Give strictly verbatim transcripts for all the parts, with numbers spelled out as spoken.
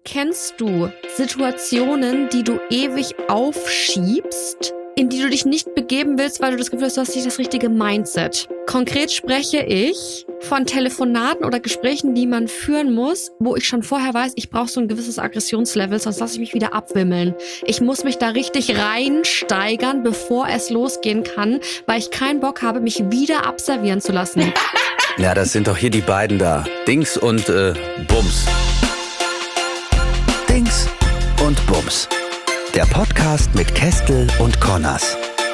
Kennst du Situationen, die du ewig aufschiebst, in die du dich nicht begeben willst, weil du das Gefühl hast, du hast nicht das richtige Mindset? Konkret spreche ich von Telefonaten oder Gesprächen, die man führen muss, wo ich schon vorher weiß, ich brauche so ein gewisses Aggressionslevel, sonst lasse ich mich wieder abwimmeln. Ich muss mich da richtig reinsteigern, bevor es losgehen kann, weil ich keinen Bock habe, mich wieder abservieren zu lassen. Ja, das sind doch hier die beiden da. Dings und äh, Bums. Dings und Bums. Der Podcast mit Kestel und Connors.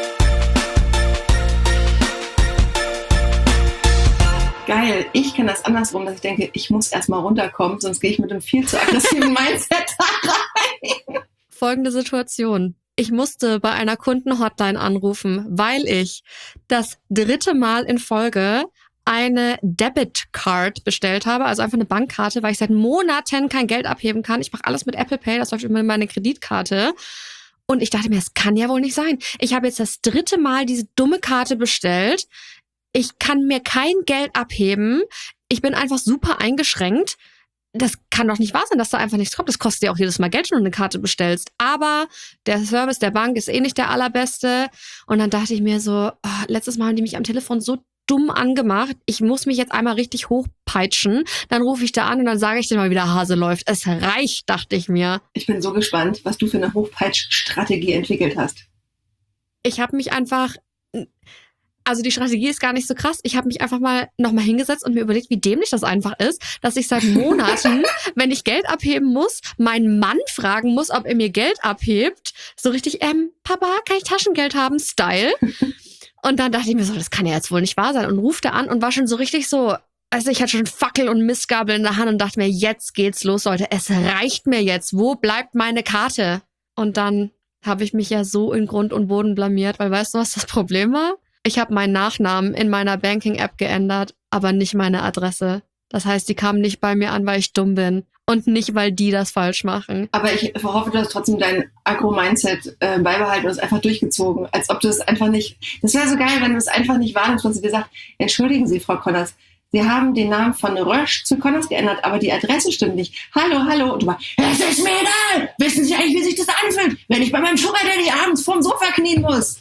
Geil, ich kenne das andersrum, dass ich denke, ich muss erstmal runterkommen, sonst gehe ich mit einem viel zu aggressiven Mindset da rein. Folgende Situation. Ich musste bei einer Kundenhotline anrufen, weil ich das dritte Mal in Folge eine Debit Card bestellt habe, also einfach eine Bankkarte, weil ich seit Monaten kein Geld abheben kann. Ich mache alles mit Apple Pay, das läuft immer in meine Kreditkarte. Und ich dachte mir, das kann ja wohl nicht sein. Ich habe jetzt das dritte Mal diese dumme Karte bestellt. Ich kann mir kein Geld abheben. Ich bin einfach super eingeschränkt. Das kann doch nicht wahr sein, dass da einfach nichts kommt. Das kostet ja auch jedes Mal Geld, wenn du eine Karte bestellst. Aber der Service der Bank ist eh nicht der allerbeste. Und dann dachte ich mir so, oh, letztes Mal haben die mich am Telefon so dumm angemacht. Ich muss mich jetzt einmal richtig hochpeitschen. Dann rufe ich da an und dann sage ich dir mal, wie der Hase läuft. Es reicht, dachte ich mir. Ich bin so gespannt, was du für eine Hochpeitsch-Strategie entwickelt hast. Ich habe mich einfach... Also die Strategie ist gar nicht so krass. Ich habe mich einfach mal nochmal hingesetzt und mir überlegt, wie dämlich das einfach ist, dass ich seit Monaten, wenn ich Geld abheben muss, meinen Mann fragen muss, ob er mir Geld abhebt. So richtig, ähm, Papa, kann ich Taschengeld haben? Style. Und dann dachte ich mir so, das kann ja jetzt wohl nicht wahr sein. Und rufte an und war schon so richtig so, also ich hatte schon Fackel und Mistgabel in der Hand und dachte mir, jetzt geht's los, Leute. Es reicht mir jetzt. Wo bleibt meine Karte? Und dann habe ich mich ja so in Grund und Boden blamiert, weil weißt du, was das Problem war? Ich habe meinen Nachnamen in meiner Banking-App geändert, aber nicht meine Adresse. Das heißt, die kamen nicht bei mir an, weil ich dumm bin. Und nicht, weil die das falsch machen. Aber ich hoffe, du hast trotzdem dein Agro-Mindset äh, beibehalten und es einfach durchgezogen. Als ob du es einfach nicht... Das wäre so geil, wenn du es einfach nicht wahrnimmst, und sie dir sagt, entschuldigen Sie, Frau Connors, Sie haben den Namen von Rösch zu Connors geändert, aber die Adresse stimmt nicht. Hallo, hallo. Und du mal, es ist mir egal. Wissen Sie eigentlich, wie sich das anfühlt, wenn ich bei meinem Sugar Daddy abends vorm Sofa knien muss?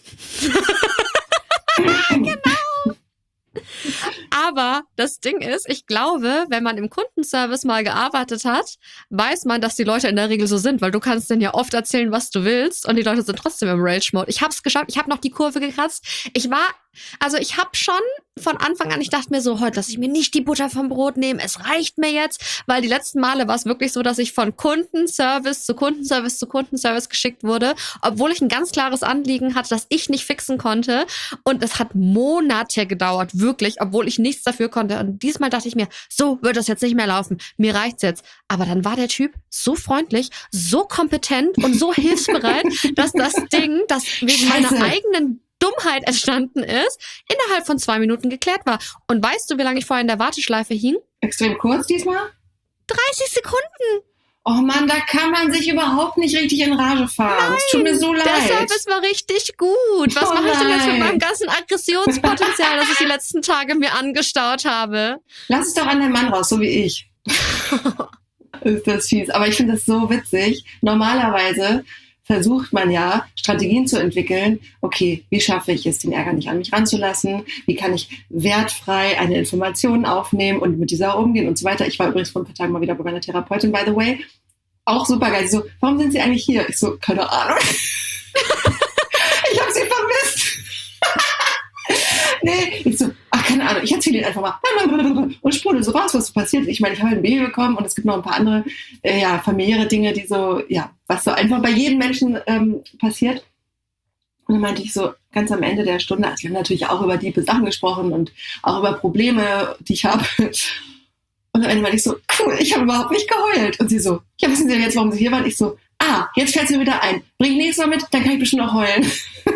Genau. Aber das Ding ist, ich glaube, wenn man im Kundenservice mal gearbeitet hat, weiß man, dass die Leute in der Regel so sind, weil du kannst denen ja oft erzählen, was du willst und die Leute sind trotzdem im Rage-Mode. Ich hab's geschafft, ich habe noch die Kurve gekratzt. Ich war, also ich habe schon von Anfang an, ich dachte mir so, heute lasse ich mir nicht die Butter vom Brot nehmen, es reicht mir jetzt, weil die letzten Male war es wirklich so, dass ich von Kundenservice zu Kundenservice zu Kundenservice geschickt wurde, obwohl ich ein ganz klares Anliegen hatte, das ich nicht fixen konnte und es hat Monate gedauert, wirklich, obwohl ich nichts dafür konnte und diesmal dachte ich mir, so wird das jetzt nicht mehr laufen, mir reicht's jetzt, aber dann war der Typ so freundlich, so kompetent und so hilfsbereit, dass das Ding, das wegen Scheiße. meiner eigenen Dummheit entstanden ist, innerhalb von zwei Minuten geklärt war. Und weißt du, wie lange ich vorher in der Warteschleife hing? Extrem kurz diesmal? dreißig Sekunden. Oh Mann, da kann man sich überhaupt nicht richtig in Rage fahren. Es tut mir so leid. Der Service war richtig gut. Was Oh mache ich denn jetzt mit nein. meinem ganzen Aggressionspotenzial, das ich die letzten Tage mir angestaut habe? Lass es doch an den Mann raus, so wie ich. Ist das fies. Aber ich finde das so witzig. Normalerweise versucht man ja, Strategien zu entwickeln. Okay, wie schaffe ich es, den Ärger nicht an mich ranzulassen? Wie kann ich wertfrei eine Information aufnehmen und mit dieser umgehen und so weiter. Ich war übrigens vor ein paar Tagen mal wieder bei meiner Therapeutin, by the way. Auch super geil. Sie so, warum sind Sie eigentlich hier? Ich so, keine Ahnung. Ich habe Sie vermisst. Nee, ich so, ach, keine Ahnung, ich erzähle Ihnen einfach mal und sprudel so raus, was so passiert. Ich meine, ich habe ein Baby bekommen und es gibt noch ein paar andere, äh, ja, familiäre Dinge, die so, ja, was so einfach bei jedem Menschen ähm, passiert. Und dann meinte ich so, ganz am Ende der Stunde, also wir haben natürlich auch über tiefe Sachen gesprochen und auch über Probleme, die ich habe. Und am Ende meinte ich so, cool, ich habe überhaupt nicht geheult. Und sie so, ja, wissen Sie denn jetzt, warum Sie hier waren? Ich so, ah, jetzt fällt es mir wieder ein. Bring nächstes Mal mit, dann kann ich bestimmt auch heulen.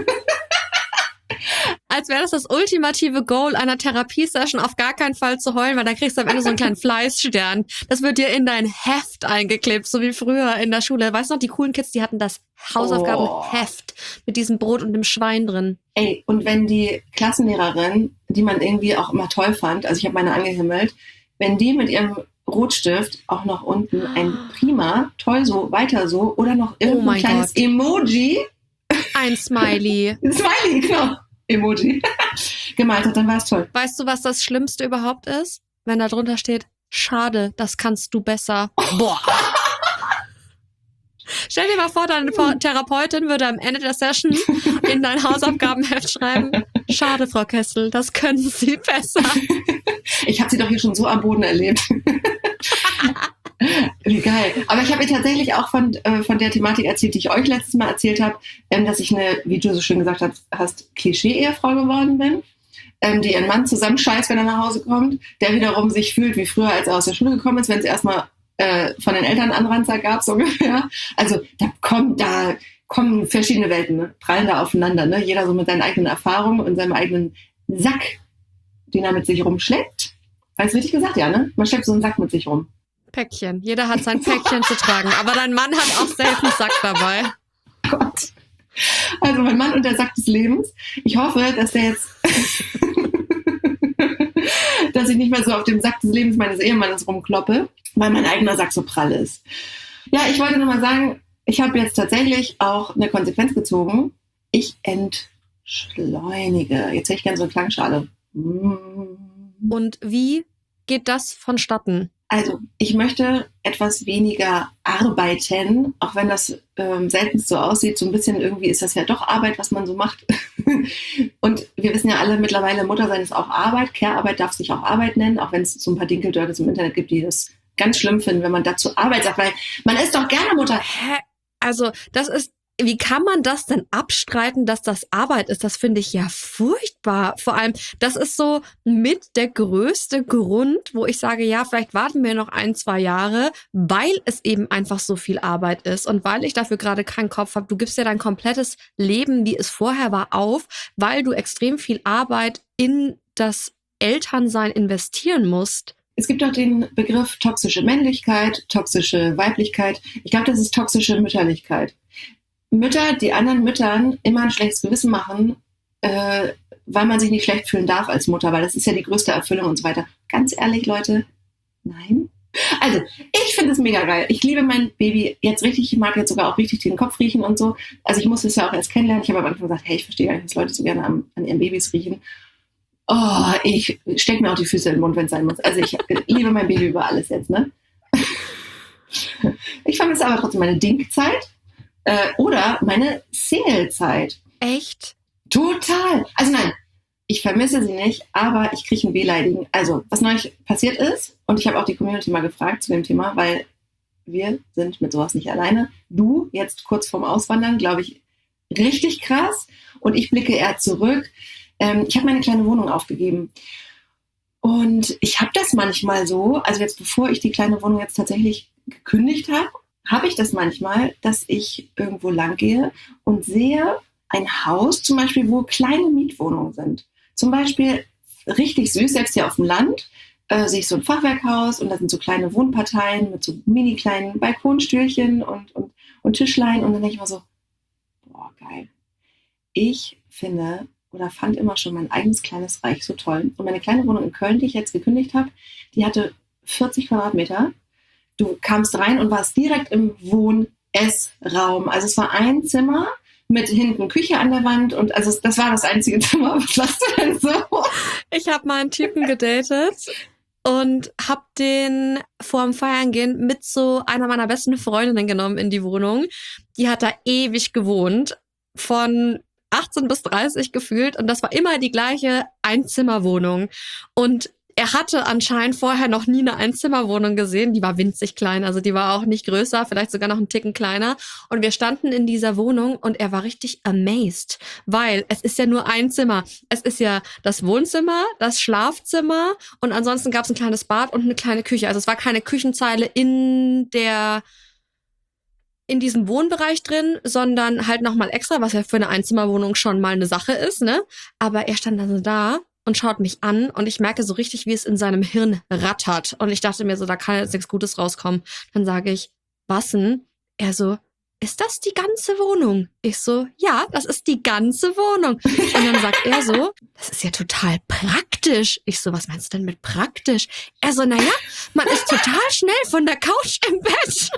Als wäre das das ultimative Goal einer Therapiesession, auf gar keinen Fall zu heulen, weil dann kriegst du am Ende so einen kleinen Fleißstern. Das wird dir in dein Heft eingeklebt, so wie früher in der Schule. Weißt du noch, die coolen Kids, die hatten das Hausaufgabenheft mit diesem Brot und dem Schwein drin. Ey, und wenn die Klassenlehrerin, die man irgendwie auch immer toll fand, also ich habe meine angehimmelt, wenn die mit ihrem Rotstift auch noch unten ein Prima, toll so, weiter so oder noch irgendein Oh kleines Gott. Emoji. Ein Smiley. Smiley, genau. Emoji. Gemalt hat, dann war es toll. Weißt du, was das Schlimmste überhaupt ist? Wenn da drunter steht, schade, das kannst du besser. Boah. Stell dir mal vor, deine Therapeutin würde am Ende der Session in dein Hausaufgabenheft schreiben, schade, Frau Kessel, das können Sie besser. Ich habe sie doch hier schon so am Boden erlebt. Wie geil. Aber ich habe ihr tatsächlich auch von, äh, von der Thematik erzählt, die ich euch letztes Mal erzählt habe, ähm, dass ich eine, wie du so schön gesagt hast, hast Klischee-Ehefrau geworden bin, ähm, die ihren Mann zusammenscheißt, wenn er nach Hause kommt, der wiederum sich fühlt wie früher, als er aus der Schule gekommen ist, wenn es erstmal äh, von den Eltern Anranzer gab, so ungefähr. Also da kommt da kommen verschiedene Welten, ne? Prallen da aufeinander, ne? Jeder so mit seinen eigenen Erfahrungen und seinem eigenen Sack, den er mit sich rumschleppt. Hast du richtig gesagt, ja, ne? Man schleppt so einen Sack mit sich rum. Päckchen. Jeder hat sein Päckchen zu tragen. Aber dein Mann hat auch selten einen Sack dabei. Gott. Also mein Mann und der Sack des Lebens. Ich hoffe, dass der jetzt, dass ich nicht mehr so auf dem Sack des Lebens meines Ehemannes rumkloppe, weil mein eigener Sack so prall ist. Ja, ich wollte nur mal sagen, ich habe jetzt tatsächlich auch eine Konsequenz gezogen. Ich entschleunige. Jetzt hätte ich gerne so eine Klangschale. Und wie geht das vonstatten? Also, ich möchte etwas weniger arbeiten, auch wenn das ähm, selten so aussieht. So ein bisschen irgendwie ist das ja doch Arbeit, was man so macht. Und wir wissen ja alle mittlerweile, Mutter sein ist auch Arbeit. Care-Arbeit darf sich auch Arbeit nennen, auch wenn es so ein paar Dinkeldörtes im Internet gibt, die das ganz schlimm finden, wenn man dazu Arbeit sagt, weil man ist doch gerne Mutter. Hä? Also, das ist, wie kann man das denn abstreiten, dass das Arbeit ist? Das finde ich ja furchtbar. Vor allem, das ist so mit der größte Grund, wo ich sage, ja, vielleicht warten wir noch ein, zwei Jahre, weil es eben einfach so viel Arbeit ist und weil ich dafür gerade keinen Kopf habe. Du gibst ja dein komplettes Leben, wie es vorher war, auf, weil du extrem viel Arbeit in das Elternsein investieren musst. Es gibt auch den Begriff toxische Männlichkeit, toxische Weiblichkeit. Ich glaube, das ist toxische Mütterlichkeit. Mütter, die anderen Müttern immer ein schlechtes Gewissen machen, äh, weil man sich nicht schlecht fühlen darf als Mutter, weil das ist ja die größte Erfüllung und so weiter. Ganz ehrlich, Leute, nein. Also, ich finde es mega geil. Ich liebe mein Baby jetzt richtig. Ich mag jetzt sogar auch richtig den Kopf riechen und so. Also ich musste es ja auch erst kennenlernen. Ich habe am Anfang gesagt, hey, ich verstehe gar nicht, dass Leute so gerne an, an ihren Babys riechen. Oh, ich stecke mir auch die Füße in den Mund, wenn es sein muss. Also ich liebe mein Baby über alles jetzt, ne? Ich vermisse aber trotzdem meine Dinkzeit äh, oder meine Singlezeit. Echt? Total. Also nein, ich vermisse sie nicht, aber ich kriege ein Wehleidigen. Also, was neulich passiert ist, und ich habe auch die Community mal gefragt zu dem Thema, weil wir sind mit sowas nicht alleine. Du, jetzt kurz vorm Auswandern, glaube ich, richtig krass. Und ich blicke eher zurück. Ähm, ich habe meine kleine Wohnung aufgegeben. Und ich habe das manchmal so, also jetzt bevor ich die kleine Wohnung jetzt tatsächlich gekündigt habe, habe ich das manchmal, dass ich irgendwo lang gehe und sehe ein Haus zum Beispiel, wo kleine Mietwohnungen sind. Zum Beispiel richtig süß, selbst hier auf dem Land, äh, sehe ich so ein Fachwerkhaus und da sind so kleine Wohnparteien mit so mini kleinen Balkonstühlchen und, und, und Tischlein. Und dann denke ich mir so, boah, geil. Ich finde oder fand immer schon mein eigenes kleines Reich so toll. Und meine kleine Wohnung in Köln, die ich jetzt gekündigt habe, die hatte vierzig Quadratmeter. Du kamst rein und warst direkt im Wohn-Ess-Raum. Also es war ein Zimmer mit hinten Küche an der Wand und also das war das einzige Zimmer. Was machst du denn so? Ich habe mal einen Typen gedatet und habe den vorm Feiern gehen mit so einer meiner besten Freundinnen genommen in die Wohnung. Die hat da ewig gewohnt, von achtzehn bis dreißig gefühlt und das war immer die gleiche Einzimmerwohnung. Und er hatte anscheinend vorher noch nie eine Einzimmerwohnung gesehen. Die war winzig klein, also die war auch nicht größer, vielleicht sogar noch einen Ticken kleiner. Und wir standen in dieser Wohnung und er war richtig amazed, weil es ist ja nur ein Zimmer. Es ist ja das Wohnzimmer, das Schlafzimmer und ansonsten gab es ein kleines Bad und eine kleine Küche. Also es war keine Küchenzeile in der in diesem Wohnbereich drin, sondern halt nochmal extra, was ja für eine Einzimmerwohnung schon mal eine Sache ist, ne? Aber er stand dann so da und schaut mich an und ich merke so richtig, wie es in seinem Hirn rattert. Und ich dachte mir so, da kann jetzt nichts Gutes rauskommen. Dann sage ich, was denn? Er so, ist das die ganze Wohnung? Ich so, ja, das ist die ganze Wohnung. Und dann sagt er so, das ist ja total praktisch. Ich so, was meinst du denn mit praktisch? Er so, naja, man ist total schnell von der Couch im Bett.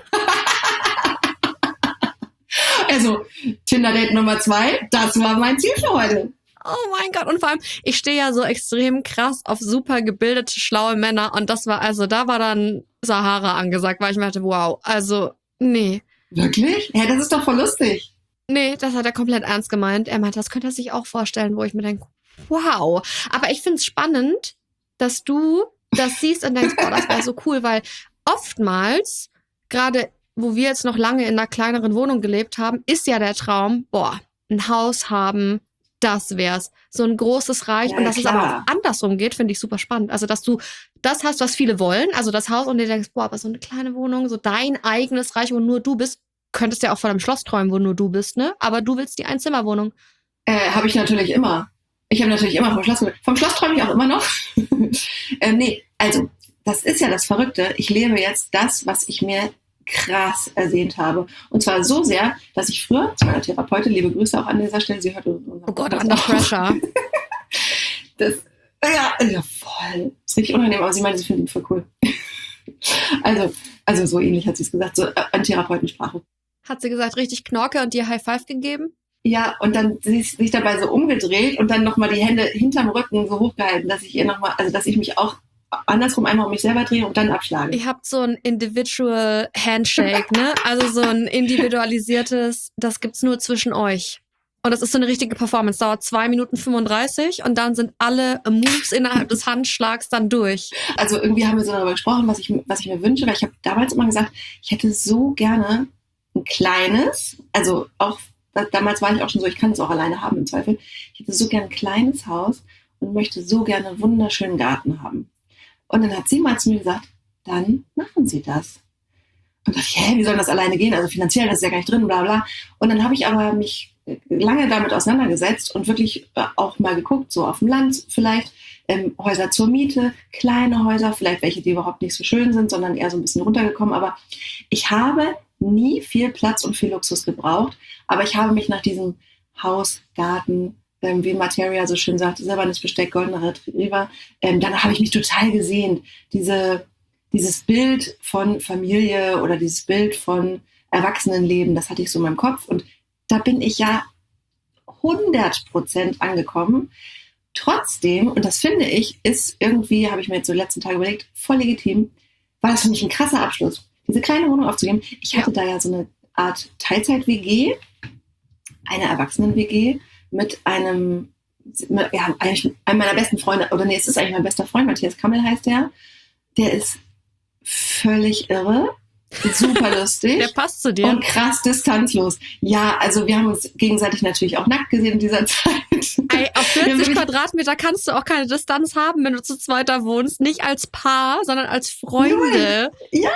Also, Tinder-Date Nummer zwei, das war mein Ziel für heute. Oh mein Gott. Und vor allem, ich stehe ja so extrem krass auf super gebildete, schlaue Männer. Und das war, also da war dann Sahara angesagt, weil ich mir dachte, wow, also, nee. Wirklich? Ja, das ist doch voll lustig. Nee, das hat er komplett ernst gemeint. Er meinte, das könnte er sich auch vorstellen, wo ich mir denke, wow. Aber ich finde es spannend, dass du das siehst und denkst, boah, das wäre so cool, weil oftmals, gerade wo wir jetzt noch lange in einer kleineren Wohnung gelebt haben, ist ja der Traum, boah, ein Haus haben, das wär's. So ein großes Reich. Ja, und dass klar. es aber auch andersrum geht, finde ich super spannend. Also, dass du das hast, was viele wollen, also das Haus, und dir denkst, boah, aber so eine kleine Wohnung, so dein eigenes Reich, wo nur du bist, könntest ja auch von einem Schloss träumen, wo nur du bist, ne? Aber du willst die Einzimmerwohnung. Äh, habe ich natürlich immer. Ich habe natürlich immer vom Schloss geträumt. Vom Schloss träume ich auch immer noch. ähm, nee, also, das ist ja das Verrückte. Ich lebe jetzt das, was ich mir krass ersehnt habe. Und zwar so sehr, dass ich früher zu meiner Therapeutin, liebe Grüße auch an dieser Stelle, sie hört unseren Oh Gott, Podcast under auch. pressure. Das, ja, ja, voll. Das ist richtig unangenehm, aber sie meinte, sie findet ihn voll cool. also, also so ähnlich hat sie es gesagt, so äh, an Therapeutensprache. Hat sie gesagt, richtig Knorke und dir High Five gegeben? Ja, und dann sie ist sich dabei so umgedreht und dann nochmal die Hände hinterm Rücken so hochgehalten, dass ich ihr nochmal, also dass ich mich auch andersrum einmal um mich selber drehe und dann abschlage. Ihr habt so ein Individual Handshake, ne? Also so ein individualisiertes, das gibt's nur zwischen euch. Und das ist so eine richtige Performance. Dauert zwei Minuten fünfunddreißig und dann sind alle Moves innerhalb des Handschlags dann durch. Also irgendwie haben wir so darüber gesprochen, was ich, was ich mir wünsche, weil ich habe damals immer gesagt, ich hätte so gerne ein kleines, also auch, damals war ich auch schon so, ich kann es auch alleine haben im Zweifel, ich hätte so gerne ein kleines Haus und möchte so gerne einen wunderschönen Garten haben. Und dann hat sie mal zu mir gesagt, dann machen Sie das. Und dachte ich, hä, wie soll das alleine gehen? Also finanziell, das ist ja gar nicht drin, bla bla. Und dann habe ich aber mich lange damit auseinandergesetzt und wirklich auch mal geguckt, so auf dem Land vielleicht, ähm, Häuser zur Miete, kleine Häuser, vielleicht welche, die überhaupt nicht so schön sind, sondern eher so ein bisschen runtergekommen. Aber ich habe nie viel Platz und viel Luxus gebraucht, aber ich habe mich nach diesem Haus, Garten, ähm, wie Materia so schön sagt, silbernes Besteck, goldener Retriever, ähm, dann habe ich mich total gesehnt. Diese, dieses Bild von Familie oder dieses Bild von Erwachsenenleben, das hatte ich so in meinem Kopf und da bin ich ja hundert Prozent angekommen. Trotzdem, und das finde ich, ist irgendwie, habe ich mir jetzt so die letzten Tage überlegt, voll legitim, war das für mich ein krasser Abschluss, diese kleine Wohnung aufzugeben. Ich hatte ja. da ja so eine Art Teilzeit-W G, eine Erwachsenen-W G mit einem, ja, eigentlich einem meiner besten Freunde, oder nee, es ist eigentlich mein bester Freund, Matthias Kammel heißt der. Der ist völlig irre, super lustig. Der passt zu dir. Und krass distanzlos. Ja, also wir haben uns gegenseitig natürlich auch nackt gesehen in dieser Zeit. Ey, auf vierzig Quadratmeter kannst du auch keine Distanz haben, wenn du zu zweiter wohnst. Nicht als Paar, sondern als Freunde. Ja,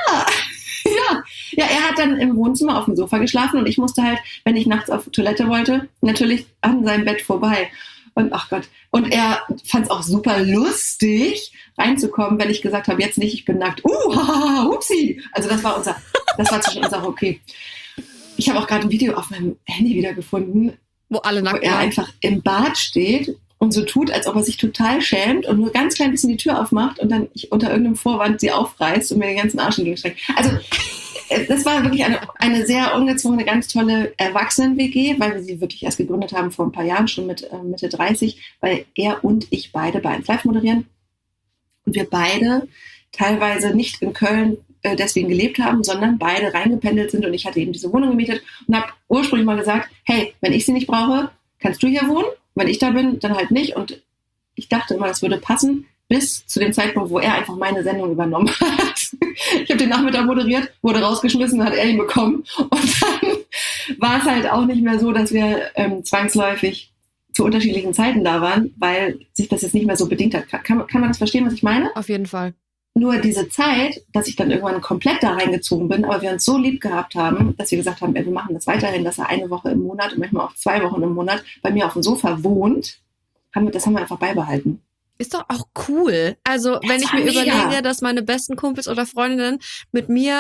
ja. Ja, er hat dann im Wohnzimmer auf dem Sofa geschlafen und ich musste halt, wenn ich nachts auf Toilette wollte, natürlich an seinem Bett vorbei. Und ach Gott. Und er fand es auch super lustig, reinzukommen, wenn ich gesagt habe, jetzt nicht, ich bin nackt. Uh, haha, upsi. Also das war unser, das war zwischen uns auch okay. Ich habe auch gerade ein Video auf meinem Handy wiedergefunden, Wo alle wo nackt er waren. einfach im Bad steht und so tut, als ob er sich total schämt und nur ganz klein bisschen die Tür aufmacht und dann ich unter irgendeinem Vorwand sie aufreißt und mir den ganzen Arsch entgegenstreckt. Also das war wirklich eine, eine sehr ungezwungene, ganz tolle Erwachsenen-W G, weil wir sie wirklich erst gegründet haben vor ein paar Jahren, schon mit äh, Mitte dreißig, weil er und ich beide bei eins Live moderieren und wir beide teilweise nicht in Köln äh, deswegen gelebt haben, sondern beide reingependelt sind und ich hatte eben diese Wohnung gemietet und habe ursprünglich mal gesagt, hey, wenn ich sie nicht brauche, kannst du hier wohnen, wenn ich da bin, dann halt nicht und ich dachte immer, das würde passen, bis zu dem Zeitpunkt, wo er einfach meine Sendung übernommen hat. Ich habe den Nachmittag moderiert, wurde rausgeschmissen, hat er ihn bekommen. Und dann war es halt auch nicht mehr so, dass wir ähm, zwangsläufig zu unterschiedlichen Zeiten da waren, weil sich das jetzt nicht mehr so bedingt hat. Kann, kann man das verstehen, was ich meine? Auf jeden Fall. Nur diese Zeit, dass ich dann irgendwann komplett da reingezogen bin, aber wir uns so lieb gehabt haben, dass wir gesagt haben, ey, wir machen das weiterhin, dass er eine Woche im Monat und manchmal auch zwei Wochen im Monat bei mir auf dem Sofa wohnt, haben wir, das haben wir einfach beibehalten. Ist doch auch cool. Also, wenn ich mir mega. überlege, dass meine besten Kumpels oder Freundinnen mit mir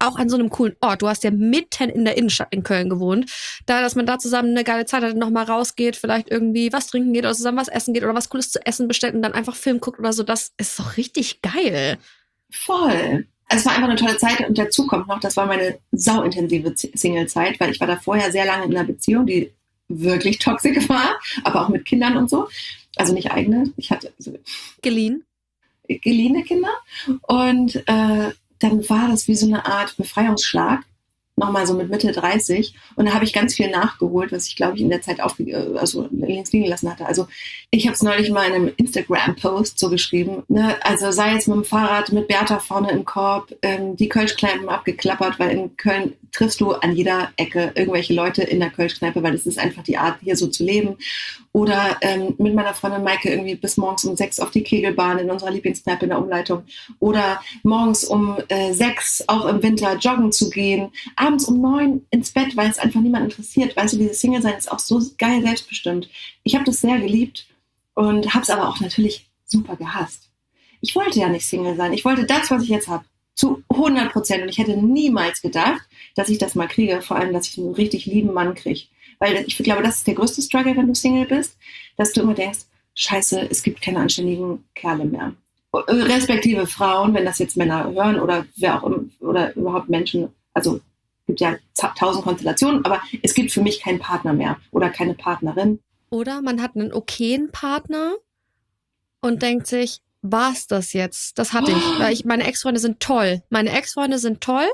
auch an so einem coolen Ort. Du hast ja mitten in der Innenstadt in Köln gewohnt. Da, dass man da zusammen eine geile Zeit hat, nochmal rausgeht, vielleicht irgendwie was trinken geht oder zusammen was essen geht oder was Cooles zu essen bestellt und dann einfach Film guckt oder so. Das ist doch richtig geil. Voll. Also es war einfach eine tolle Zeit und dazu kommt noch, das war meine sauintensive Single-Zeit, weil ich war da vorher sehr lange in einer Beziehung, die wirklich toxisch war, aber auch mit Kindern und so. Also nicht eigene. Ich hatte also Geliehen. geliehene Kinder. Und äh, dann war das wie so eine Art Befreiungsschlag. Nochmal so mit Mitte dreißig. Und da habe ich ganz viel nachgeholt, was ich, glaube ich, in der Zeit aufge- also links liegen gelassen hatte. Also ich habe es neulich mal in einem Instagram-Post so geschrieben. Ne? Also sei es mit dem Fahrrad, mit Bertha vorne im Korb, ähm, die Kölschkneipen abgeklappert, weil in Köln triffst du an jeder Ecke irgendwelche Leute in der Kölschkneipe, weil das ist einfach die Art, hier so zu leben. Oder ähm, mit meiner Freundin Maike irgendwie bis morgens um sechs auf die Kegelbahn in unserer Lieblingskneipe in der Umleitung. Oder morgens um äh, sechs auch im Winter joggen zu gehen. Abends um neun ins Bett, weil es einfach niemand interessiert. Weißt du, dieses Single-Sein ist auch so geil selbstbestimmt. Ich habe das sehr geliebt und habe es aber auch natürlich super gehasst. Ich wollte ja nicht Single sein. Ich wollte das, was ich jetzt habe, zu hundert Prozent. Und ich hätte niemals gedacht, dass ich das mal kriege. Vor allem, dass ich einen richtig lieben Mann kriege. Weil ich glaube, das ist der größte Struggle, wenn du Single bist, dass du immer denkst, scheiße, es gibt keine anständigen Kerle mehr. Respektive Frauen, wenn das jetzt Männer hören oder wer auch immer, oder überhaupt Menschen, also es gibt ja tausend Konstellationen, aber es gibt für mich keinen Partner mehr oder keine Partnerin. Oder man hat einen okayen Partner und denkt sich, war's das jetzt? Das hatte ich. Weil ich, meine Ex-Freunde sind toll. Meine Ex-Freunde sind toll.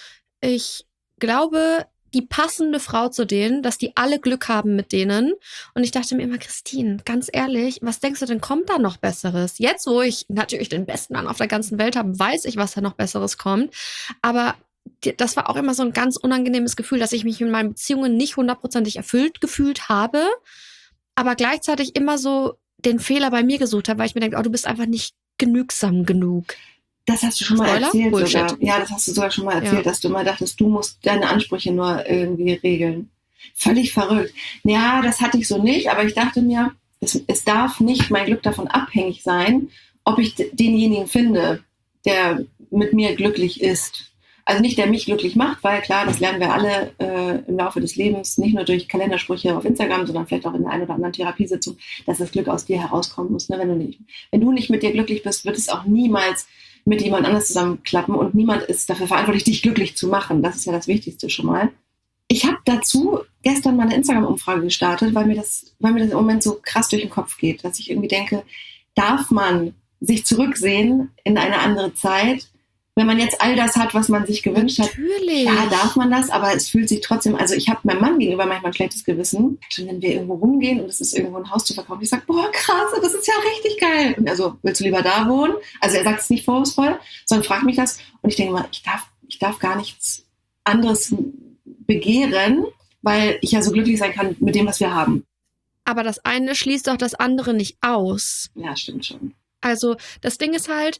Ich glaube, die passende Frau zu denen, dass die alle Glück haben mit denen. Und ich dachte mir immer, Christine, ganz ehrlich, was denkst du denn, kommt da noch Besseres? Jetzt, wo ich natürlich den besten Mann auf der ganzen Welt habe, weiß ich, was da noch Besseres kommt. Aber das war auch immer so ein ganz unangenehmes Gefühl, dass ich mich in meinen Beziehungen nicht hundertprozentig erfüllt gefühlt habe, aber gleichzeitig immer so den Fehler bei mir gesucht habe, weil ich mir denke, oh, du bist einfach nicht genügsam genug. Das hast du schon mal Spoiler? erzählt Bullshit. sogar. Ja, das hast du sogar schon mal erzählt, Ja. dass du mal dachtest, du musst deine Ansprüche nur irgendwie regeln. Völlig verrückt. Ja, das hatte ich so nicht, aber ich dachte mir, es, es darf nicht mein Glück davon abhängig sein, ob ich d- denjenigen finde, der mit mir glücklich ist. Also nicht, der mich glücklich macht, weil klar, das lernen wir alle äh, im Laufe des Lebens, nicht nur durch Kalendersprüche auf Instagram, sondern vielleicht auch in der einen oder anderen Therapiesitzung, dass das Glück aus dir herauskommen muss. Ne? Wenn du nicht, wenn du nicht mit dir glücklich bist, wird es auch niemals mit jemand anders zusammenklappen und niemand ist dafür verantwortlich, dich glücklich zu machen. Das ist ja das Wichtigste schon mal. Ich habe dazu gestern mal eine Instagram-Umfrage gestartet, weil mir das, weil mir das im Moment so krass durch den Kopf geht, dass ich irgendwie denke, darf man sich zurücksehen in eine andere Zeit, wenn man jetzt all das hat, was man sich gewünscht hat? Natürlich. Ja, darf man das, aber es fühlt sich trotzdem, also ich habe meinem Mann gegenüber manchmal ein schlechtes Gewissen, wenn wir irgendwo rumgehen und es ist irgendwo ein Haus zu verkaufen, ich sage, boah, krass, das ist ja richtig geil. Und also, willst du lieber da wohnen? Also er sagt es nicht vorwurfsvoll, sondern fragt mich das und ich denke mal, ich darf, ich darf gar nichts anderes begehren, weil ich ja so glücklich sein kann mit dem, was wir haben. Aber das eine schließt doch das andere nicht aus. Ja, stimmt schon. Also das Ding ist halt,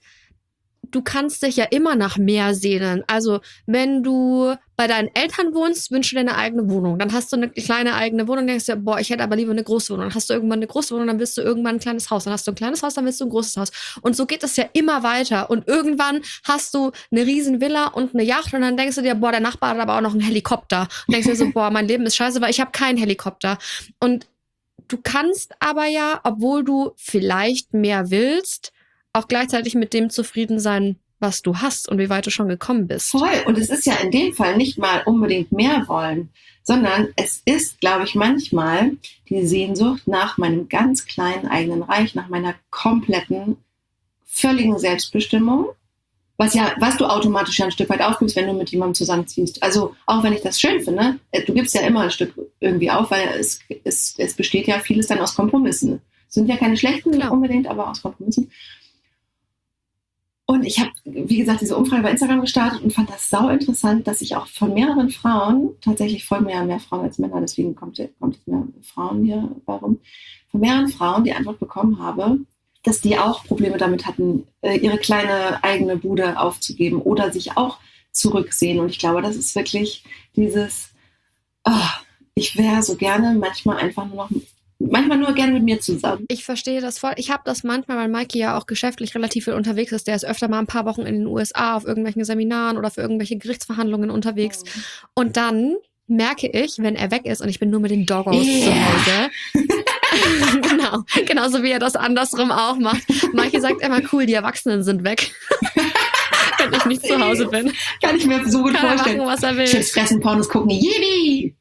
du kannst dich ja immer nach mehr sehnen. Also wenn du bei deinen Eltern wohnst, wünschst du dir eine eigene Wohnung. Dann hast du eine kleine eigene Wohnung, denkst du, boah, ich hätte aber lieber eine große Wohnung. Dann hast du irgendwann eine große Wohnung, dann willst du irgendwann ein kleines Haus. Dann hast du ein kleines Haus, dann willst du ein großes Haus. Und so geht es ja immer weiter. Und irgendwann hast du eine riesen Villa und eine Yacht und dann denkst du dir, boah, der Nachbar hat aber auch noch einen Helikopter. Und denkst dir so, boah, mein Leben ist scheiße, weil ich habe keinen Helikopter. Und du kannst aber ja, obwohl du vielleicht mehr willst, auch gleichzeitig mit dem zufrieden sein, was du hast und wie weit du schon gekommen bist. Voll. Und es ist ja in dem Fall nicht mal unbedingt mehr wollen, sondern es ist, glaube ich, manchmal die Sehnsucht nach meinem ganz kleinen eigenen Reich, nach meiner kompletten, völligen Selbstbestimmung, was ja, was du automatisch ja ein Stück weit aufgibst, wenn du mit jemandem zusammenziehst. Also auch wenn ich das schön finde, du gibst ja immer ein Stück irgendwie auf, weil es, es, es besteht ja vieles dann aus Kompromissen. Es sind ja keine schlechten Klar. unbedingt, aber aus Kompromissen. Und ich habe, wie gesagt, diese Umfrage bei Instagram gestartet und fand das sau interessant, dass ich auch von mehreren Frauen, tatsächlich folgen mir ja mehr Frauen als Männer, deswegen kommt, kommt jetzt mehr Frauen hier warum, von mehreren Frauen die Antwort bekommen habe, dass die auch Probleme damit hatten, ihre kleine eigene Bude aufzugeben oder sich auch zurücksehen. Und ich glaube, das ist wirklich dieses, oh, ich wäre so gerne manchmal einfach nur noch manchmal nur gerne mit mir zusammen. Ich verstehe das voll. Ich habe das manchmal, weil Mikey ja auch geschäftlich relativ viel unterwegs ist. Der ist öfter mal ein paar Wochen in den U S A auf irgendwelchen Seminaren oder für irgendwelche Gerichtsverhandlungen unterwegs. Mhm. Und dann merke ich, wenn er weg ist und ich bin nur mit den Doggos yeah. zu Hause. Genau, genauso wie er das andersrum auch macht. Mikey sagt immer, cool, die Erwachsenen sind weg. Wenn ich nicht zu Hause bin. Kann ich mir so gut Kann vorstellen. Er machen, was er will. Chips fressen, Pornos gucken, yippie!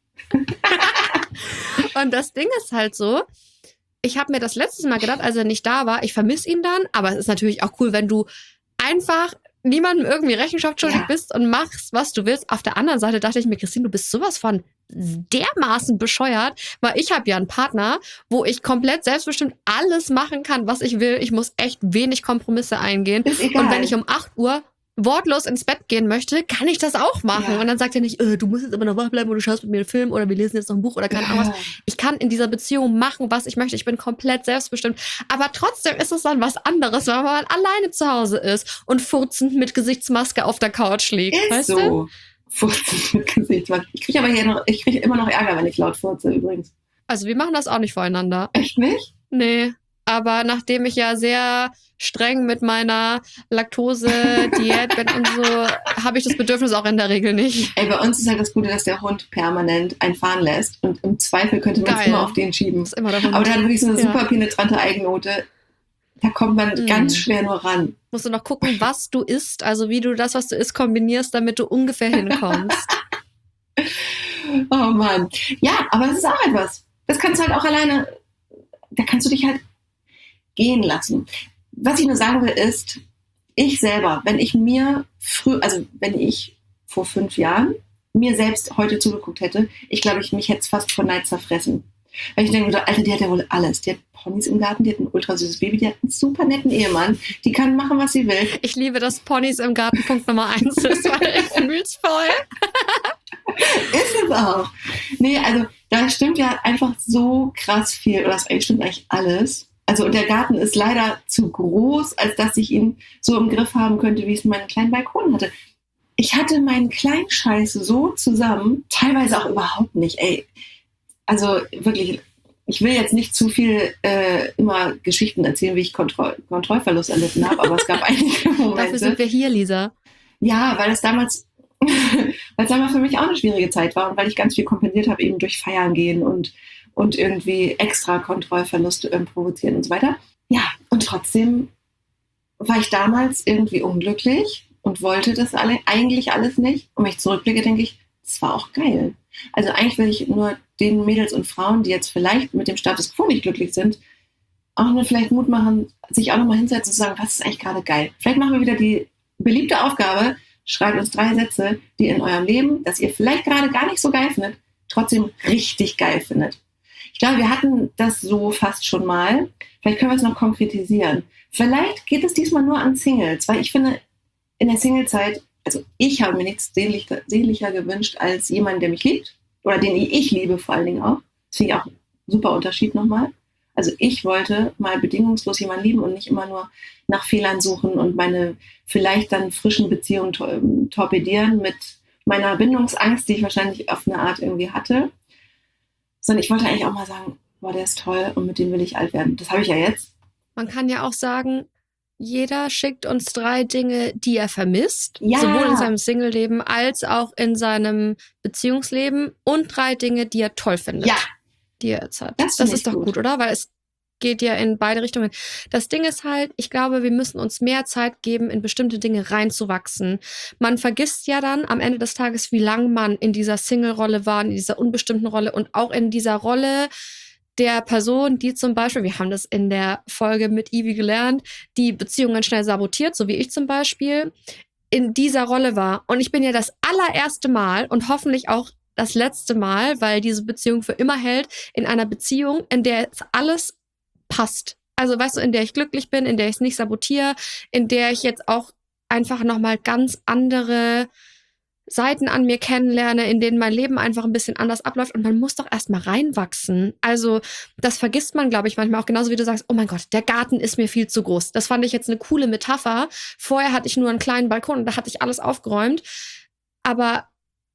Und das Ding ist halt so, ich habe mir das letztes Mal gedacht, als er nicht da war, ich vermisse ihn dann, aber es ist natürlich auch cool, wenn du einfach niemandem irgendwie Rechenschaft schuldig ja. bist und machst, was du willst. Auf der anderen Seite dachte ich mir, Christine, du bist sowas von dermaßen bescheuert, weil ich habe ja einen Partner, wo ich komplett selbstbestimmt alles machen kann, was ich will. Ich muss echt wenig Kompromisse eingehen. Ist egal. Und wenn ich um acht Uhr wortlos ins Bett gehen möchte, kann ich das auch machen. Ja. Und dann sagt er nicht, äh, du musst jetzt immer noch wach bleiben oder du schaust mit mir einen Film oder wir lesen jetzt noch ein Buch oder keine Ahnung was. Ich kann in dieser Beziehung machen, was ich möchte. Ich bin komplett selbstbestimmt. Aber trotzdem ist es dann was anderes, wenn man alleine zu Hause ist und furzend mit Gesichtsmaske auf der Couch liegt. Ist weißt so. Du? Furzend mit Gesichtsmaske. Ich kriege aber hier noch, ich kriege immer noch Ärger, wenn ich laut furze übrigens. Also wir machen das auch nicht voreinander. Echt nicht? Nee. Aber nachdem ich ja sehr streng mit meiner Laktose-Diät bin und so, habe ich das Bedürfnis auch in der Regel nicht. Ey, bei uns ist halt das Gute, dass der Hund permanent einen fahren lässt und im Zweifel könnte man es immer auf den schieben. Ist immer der Hund. Aber der hat wirklich so eine ja. super penetrante Eigennote. Da kommt man mm. ganz schwer nur ran. Musst du noch gucken, was du isst, also wie du das, was du isst, kombinierst, damit du ungefähr hinkommst. Oh Mann. Ja, aber das ist auch etwas. Das kannst du halt auch alleine, da kannst du dich halt gehen lassen. Was ich nur sagen will ist, ich selber, wenn ich mir früh, also wenn ich vor fünf Jahren mir selbst heute zugeguckt hätte, ich glaube, ich mich hätte es fast vor Neid zerfressen. Weil ich denke, Alter, die hat ja wohl alles. Die hat Ponys im Garten, die hat ein ultra süßes Baby, die hat einen super netten Ehemann, die kann machen, was sie will. Ich liebe, dass Ponys im Garten Punkt Nummer eins ist, weil ich fühl's voll. Ist es auch. Nee, also da stimmt ja einfach so krass viel, oder das stimmt eigentlich alles. Also und der Garten ist leider zu groß, als dass ich ihn so im Griff haben könnte, wie ich es in meinen kleinen Balkon hatte. Ich hatte meinen kleinen Scheiß so zusammen, teilweise auch überhaupt nicht. Ey, also wirklich, ich will jetzt nicht zu viel äh, immer Geschichten erzählen, wie ich Kontroll- Kontrollverlust erlitten habe, aber es gab einige Momente. Dafür sind wir hier, Lisa. Ja, weil es damals, weil es damals für mich auch eine schwierige Zeit war und weil ich ganz viel kompensiert habe, eben durch Feiern gehen und und irgendwie extra Kontrollverluste ähm, provozieren und so weiter. Ja, und trotzdem war ich damals irgendwie unglücklich und wollte das alle, eigentlich alles nicht. Und wenn ich zurückblicke, denke ich, das war auch geil. Also eigentlich will ich nur den Mädels und Frauen, die jetzt vielleicht mit dem Status quo nicht glücklich sind, auch nur vielleicht Mut machen, sich auch nochmal hinsetzen und zu sagen, was ist eigentlich gerade geil. Vielleicht machen wir wieder die beliebte Aufgabe, schreibt uns drei Sätze, die in eurem Leben, das ihr vielleicht gerade gar nicht so geil findet, trotzdem richtig geil findet. Ich glaube, wir hatten das so fast schon mal. Vielleicht können wir es noch konkretisieren. Vielleicht geht es diesmal nur an Singles, weil ich finde, in der Singlezeit, also ich habe mir nichts sehnlicher, sehnlicher gewünscht als jemanden, der mich liebt oder den ich liebe vor allen Dingen auch. Das finde ich auch ein super Unterschied nochmal. Also ich wollte mal bedingungslos jemanden lieben und nicht immer nur nach Fehlern suchen und meine vielleicht dann frischen Beziehungen tor- torpedieren mit meiner Bindungsangst, die ich wahrscheinlich auf eine Art irgendwie hatte. Sondern ich wollte eigentlich auch mal sagen, boah, der ist toll und mit dem will ich alt werden. Das habe ich ja jetzt. Man kann ja auch sagen, jeder schickt uns drei Dinge, die er vermisst. Ja. Sowohl in seinem Single-Leben als auch in seinem Beziehungsleben. Und drei Dinge, die er toll findet. Ja. Die er jetzt hat. Das, das ist doch gut. gut, oder? Weil es geht ja in beide Richtungen. Das Ding ist halt, ich glaube, wir müssen uns mehr Zeit geben, in bestimmte Dinge reinzuwachsen. Man vergisst ja dann am Ende des Tages, wie lang man in dieser Single-Rolle war, in dieser unbestimmten Rolle und auch in dieser Rolle der Person, die zum Beispiel, wir haben das in der Folge mit Ivy gelernt, die Beziehungen schnell sabotiert, so wie ich zum Beispiel, in dieser Rolle war. Und ich bin ja das allererste Mal und hoffentlich auch das letzte Mal, weil diese Beziehung für immer hält, in einer Beziehung, in der es alles passt. Also weißt du, in der ich glücklich bin, in der ich es nicht sabotiere, in der ich jetzt auch einfach nochmal ganz andere Seiten an mir kennenlerne, in denen mein Leben einfach ein bisschen anders abläuft und man muss doch erstmal reinwachsen. Also das vergisst man, glaube ich, manchmal auch, genauso wie du sagst, oh mein Gott, der Garten ist mir viel zu groß. Das fand ich jetzt eine coole Metapher. Vorher hatte ich nur einen kleinen Balkon und da hatte ich alles aufgeräumt. Aber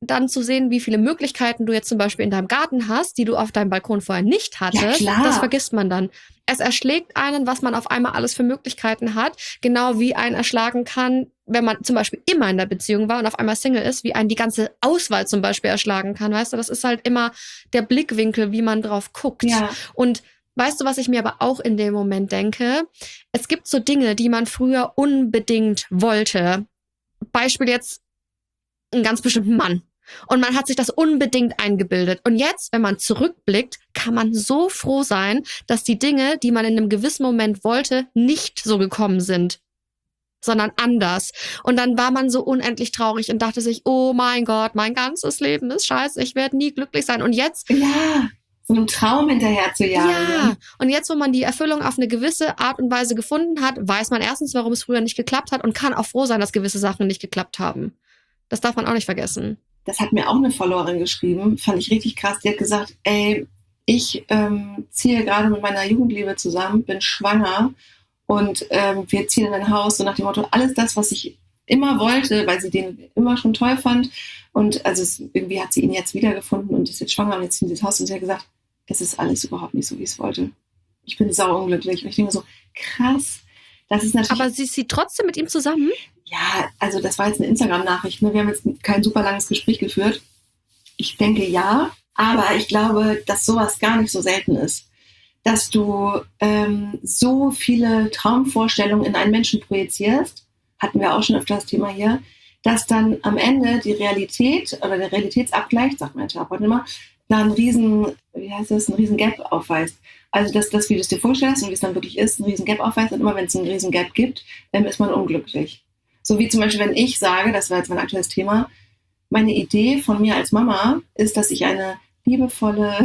dann zu sehen, wie viele Möglichkeiten du jetzt zum Beispiel in deinem Garten hast, die du auf deinem Balkon vorher nicht hattest, Ja, klar. das vergisst man dann. Es erschlägt einen, was man auf einmal alles für Möglichkeiten hat, genau wie einen erschlagen kann, wenn man zum Beispiel immer in der Beziehung war und auf einmal Single ist, wie einen die ganze Auswahl zum Beispiel erschlagen kann, weißt du, das ist halt immer der Blickwinkel, wie man drauf guckt. Ja. Und weißt du, was ich mir aber auch in dem Moment denke? Es gibt so Dinge, die man früher unbedingt wollte. Beispiel jetzt einen ganz bestimmten Mann. Und man hat sich das unbedingt eingebildet. Und jetzt, wenn man zurückblickt, kann man so froh sein, dass die Dinge, die man in einem gewissen Moment wollte, nicht so gekommen sind, sondern anders. Und dann war man so unendlich traurig und dachte sich, oh mein Gott, mein ganzes Leben ist scheiße, ich werde nie glücklich sein. Und jetzt... Ja, so einem Traum hinterher zu jagen. Ja, Ne? und jetzt, wo man die Erfüllung auf eine gewisse Art und Weise gefunden hat, weiß man erstens, warum es früher nicht geklappt hat und kann auch froh sein, dass gewisse Sachen nicht geklappt haben. Das darf man auch nicht vergessen. Das hat mir auch eine Followerin geschrieben, fand ich richtig krass. Die hat gesagt, ey, ich ähm, ziehe gerade mit meiner Jugendliebe zusammen, bin schwanger und ähm, wir ziehen in ein Haus, so nach dem Motto, alles das, was ich immer wollte, weil sie den immer schon toll fand. Und also es, irgendwie hat sie ihn jetzt wiedergefunden und ist jetzt schwanger und jetzt ziehen sie ins Haus und sie hat gesagt, es ist alles überhaupt nicht so, wie ich es wollte. Ich bin sau unglücklich. Und ich denke mir so, krass. Das ist natürlich. Aber sie ist sie trotzdem mit ihm zusammen? Ja, also das war jetzt eine Instagram-Nachricht. Ne? Wir haben jetzt kein super langes Gespräch geführt. Ich denke ja, aber ich glaube, dass sowas gar nicht so selten ist. Dass du ähm, so viele Traumvorstellungen in einen Menschen projizierst, hatten wir auch schon öfter das Thema hier, dass dann am Ende die Realität oder der Realitätsabgleich, sagt mein Therapeut immer, da einen riesen, wie heißt das, einen riesen Gap aufweist. Also dass das, wie du es dir vorstellst und wie es dann wirklich ist, einen riesen Gap aufweist. Und immer wenn es einen riesen Gap gibt, ähm, ist man unglücklich. So wie zum Beispiel, wenn ich sage, das war jetzt mein aktuelles Thema, meine Idee von mir als Mama ist, dass ich eine liebevolle,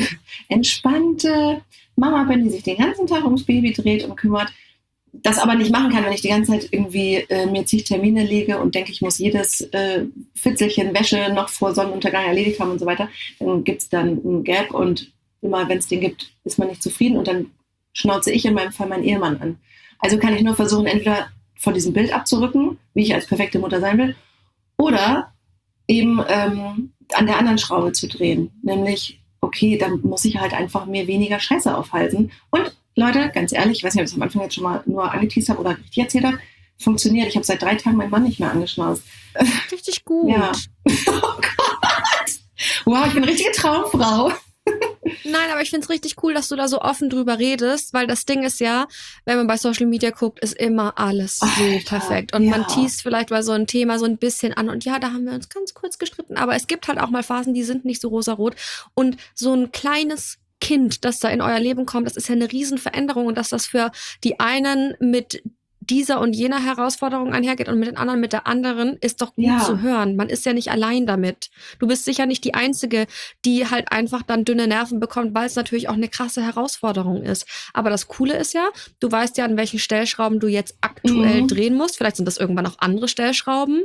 entspannte Mama bin, die sich den ganzen Tag ums Baby dreht und kümmert, das aber nicht machen kann, wenn ich die ganze Zeit irgendwie äh, mir zig Termine lege und denke, ich muss jedes äh, Fitzelchen Wäsche noch vor Sonnenuntergang erledigt haben und so weiter, dann gibt es dann ein Gap und immer, wenn es den gibt, ist man nicht zufrieden und dann schnauze ich in meinem Fall meinen Ehemann an. Also kann ich nur versuchen, entweder von diesem Bild abzurücken, wie ich als perfekte Mutter sein will, oder eben ähm, an der anderen Schraube zu drehen, nämlich, okay, dann muss ich halt einfach mir weniger Scheiße aufhalsen. Und Leute, ganz ehrlich, ich weiß nicht, ob ich es am Anfang jetzt schon mal nur angeteased habe oder richtig erzählt habe, funktioniert. Ich habe seit drei Tagen meinen Mann nicht mehr angeschnauzt. Richtig gut. Ja. Oh Gott. Wow, ich bin eine richtige Traumfrau. Nein, aber ich finde es richtig cool, dass du da so offen drüber redest, weil das Ding ist ja, wenn man bei Social Media guckt, ist immer alles so Alter, perfekt. Und ja. man teast vielleicht bei so einem Thema so ein bisschen an und ja, da haben wir uns ganz kurz gestritten, aber es gibt halt auch mal Phasen, die sind nicht so rosarot und so ein kleines Kind, das da in euer Leben kommt, das ist ja eine Riesenveränderung und dass das für die einen mit dieser und jener Herausforderung einhergeht und mit den anderen mit der anderen, ist doch gut Ja. zu hören. Man ist ja nicht allein damit. Du bist sicher nicht die Einzige, die halt einfach dann dünne Nerven bekommt, weil es natürlich auch eine krasse Herausforderung ist. Aber das Coole ist ja, du weißt ja, an welchen Stellschrauben du jetzt aktuell Mhm. drehen musst. Vielleicht sind das irgendwann auch andere Stellschrauben.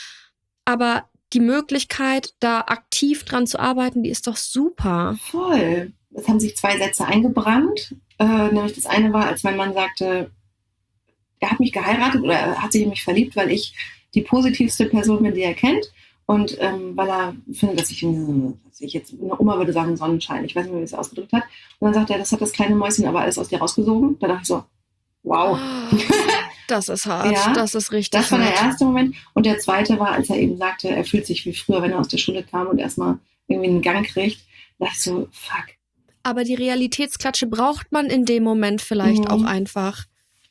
Aber die Möglichkeit, da aktiv dran zu arbeiten, die ist doch super. Voll. Es haben sich zwei Sätze eingebrannt. Äh, nämlich das eine war, als mein Mann sagte, er hat mich geheiratet oder er hat sich in mich verliebt, weil ich die positivste Person bin, die er kennt. Und ähm, weil er findet, dass ich, dass ich jetzt, eine Oma würde sagen, Sonnenschein. Ich weiß nicht mehr, wie er es ausgedrückt hat. Und dann sagt er, das hat das kleine Mäuschen aber alles aus dir rausgesogen. Da dachte ich so, wow. Das ist hart. Ja, das ist richtig Das war der hart. erste Moment. Und der zweite war, als er eben sagte, er fühlt sich wie früher, wenn er aus der Schule kam und erstmal irgendwie einen Gang kriegt. Da dachte ich so, fuck. Aber die Realitätsklatsche braucht man in dem Moment vielleicht Mhm. auch einfach.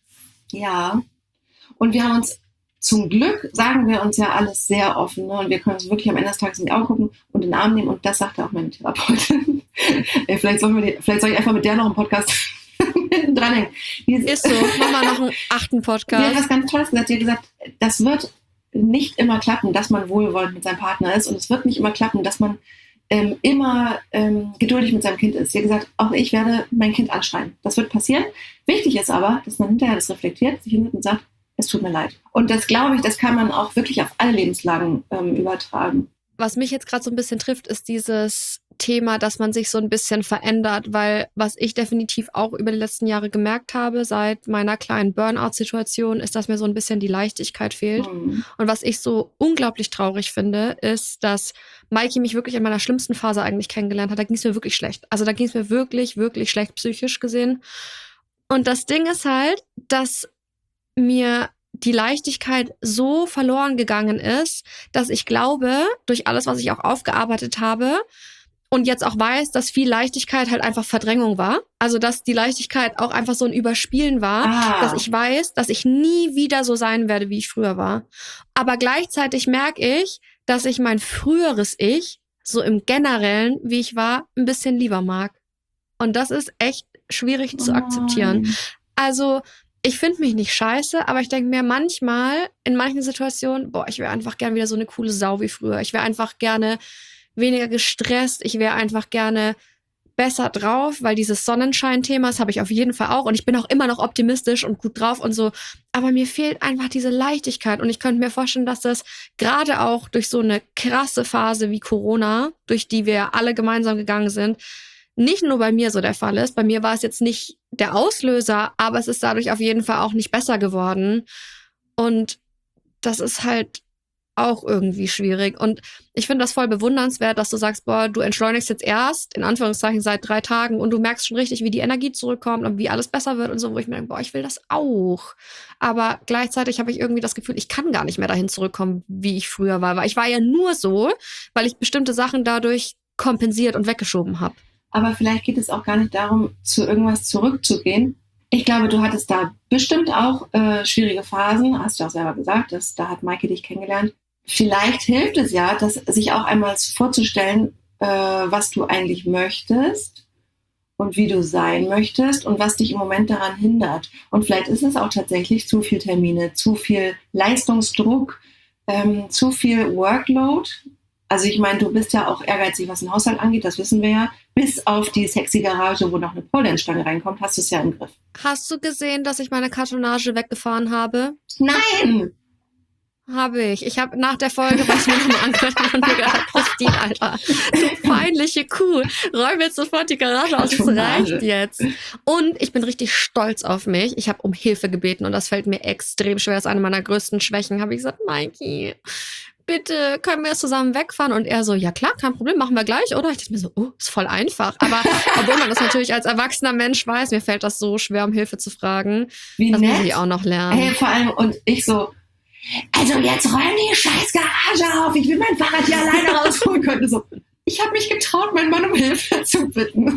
Ja. Und wir haben uns, zum Glück sagen wir uns ja alles sehr offen. Ne? Und wir können uns wirklich am Ende des Tages in die Augen gucken und in den Arm nehmen. Und das sagte auch meine Therapeutin. Ey, vielleicht, sollen wir die, vielleicht soll ich einfach mit der noch einen Podcast dranhängen. Die Ist so. Mach mal noch einen achten Die hat Podcast. was ganz Tolles gesagt. Sie hat gesagt, das wird nicht immer klappen, dass man wohlwollend mit seinem Partner ist. Und es wird nicht immer klappen, dass man ähm, immer ähm, geduldig mit seinem Kind ist. Sie hat gesagt, auch ich werde mein Kind anschreien. Das wird passieren. Wichtig ist aber, dass man hinterher das reflektiert, sich hinsetzt und sagt, es tut mir leid. Und das, glaube ich, das kann man auch wirklich auf alle Lebenslagen ähm, übertragen. Was mich jetzt gerade so ein bisschen trifft, ist dieses Thema, dass man sich so ein bisschen verändert, weil was ich definitiv auch über die letzten Jahre gemerkt habe, seit meiner kleinen Burnout-Situation, ist, dass mir so ein bisschen die Leichtigkeit fehlt. Mhm. Und was ich so unglaublich traurig finde, ist, dass Maiki mich wirklich in meiner schlimmsten Phase eigentlich kennengelernt hat. Da ging es mir wirklich schlecht. Also da ging es mir wirklich, wirklich schlecht psychisch gesehen. Und das Ding ist halt, dass mir die Leichtigkeit so verloren gegangen ist, dass ich glaube, durch alles, was ich auch aufgearbeitet habe und jetzt auch weiß, dass viel Leichtigkeit halt einfach Verdrängung war. Also, dass die Leichtigkeit auch einfach so ein Überspielen war, Ah. dass ich weiß, dass ich nie wieder so sein werde, wie ich früher war. Aber gleichzeitig merke ich, dass ich mein früheres Ich, so im Generellen, wie ich war, ein bisschen lieber mag. Und das ist echt schwierig zu akzeptieren. Also, ich finde mich nicht scheiße, aber ich denke mir manchmal, in manchen Situationen, boah, ich wäre einfach gerne wieder so eine coole Sau wie früher. Ich wäre einfach gerne weniger gestresst. Ich wäre einfach gerne besser drauf, weil dieses Sonnenschein-Thema, das habe ich auf jeden Fall auch. Und ich bin auch immer noch optimistisch und gut drauf und so. Aber mir fehlt einfach diese Leichtigkeit. Und ich könnte mir vorstellen, dass das gerade auch durch so eine krasse Phase wie Corona, durch die wir alle gemeinsam gegangen sind, nicht nur bei mir so der Fall ist. Bei mir war es jetzt nicht der Auslöser, aber es ist dadurch auf jeden Fall auch nicht besser geworden. Und das ist halt auch irgendwie schwierig. Und ich finde das voll bewundernswert, dass du sagst, boah, du entschleunigst jetzt erst, in Anführungszeichen, seit drei Tagen und du merkst schon richtig, wie die Energie zurückkommt und wie alles besser wird und so, wo ich mir denke, boah, ich will das auch. Aber gleichzeitig habe ich irgendwie das Gefühl, ich kann gar nicht mehr dahin zurückkommen, wie ich früher war. Weil ich war ja nur so, weil ich bestimmte Sachen dadurch kompensiert und weggeschoben habe. Aber vielleicht geht es auch gar nicht darum, zu irgendwas zurückzugehen. Ich glaube, du hattest da bestimmt auch äh, schwierige Phasen, hast du auch selber gesagt, dass, da hat Maike dich kennengelernt. Vielleicht hilft es ja, das, sich auch einmal vorzustellen, äh, was du eigentlich möchtest und wie du sein möchtest und was dich im Moment daran hindert. Und vielleicht ist es auch tatsächlich zu viel Termine, zu viel Leistungsdruck, ähm, zu viel Workload. Also ich meine, du bist ja auch ehrgeizig, was den Haushalt angeht, das wissen wir ja. Bis auf die sexy Garage, wo noch eine Pole-Stange reinkommt, hast du es ja im Griff. Hast du gesehen, dass ich meine Kartonage weggefahren habe? Nein! Habe ich. Ich habe nach der Folge, was ich mir nochmal angehört habe, und mir gedacht, Christine, Alter, du peinliche Kuh, räum jetzt sofort die Garage aus, es reicht jetzt. Und ich bin richtig stolz auf mich. Ich habe um Hilfe gebeten und das fällt mir extrem schwer. Das ist eine meiner größten Schwächen. Habe ich gesagt, Maiki, bitte, können wir jetzt zusammen wegfahren? Und er so, ja klar, kein Problem, machen wir gleich, oder? Ich dachte mir so, oh, ist voll einfach. Aber obwohl man das natürlich als erwachsener Mensch weiß, mir fällt das so schwer, um Hilfe zu fragen. Wie das nett. muss ich auch noch lernen. Hey, vor allem, und ich so, also jetzt räum die scheiß Garage auf, ich will mein Fahrrad hier alleine rausholen können. So, ich habe mich getraut, meinen Mann um Hilfe zu bitten.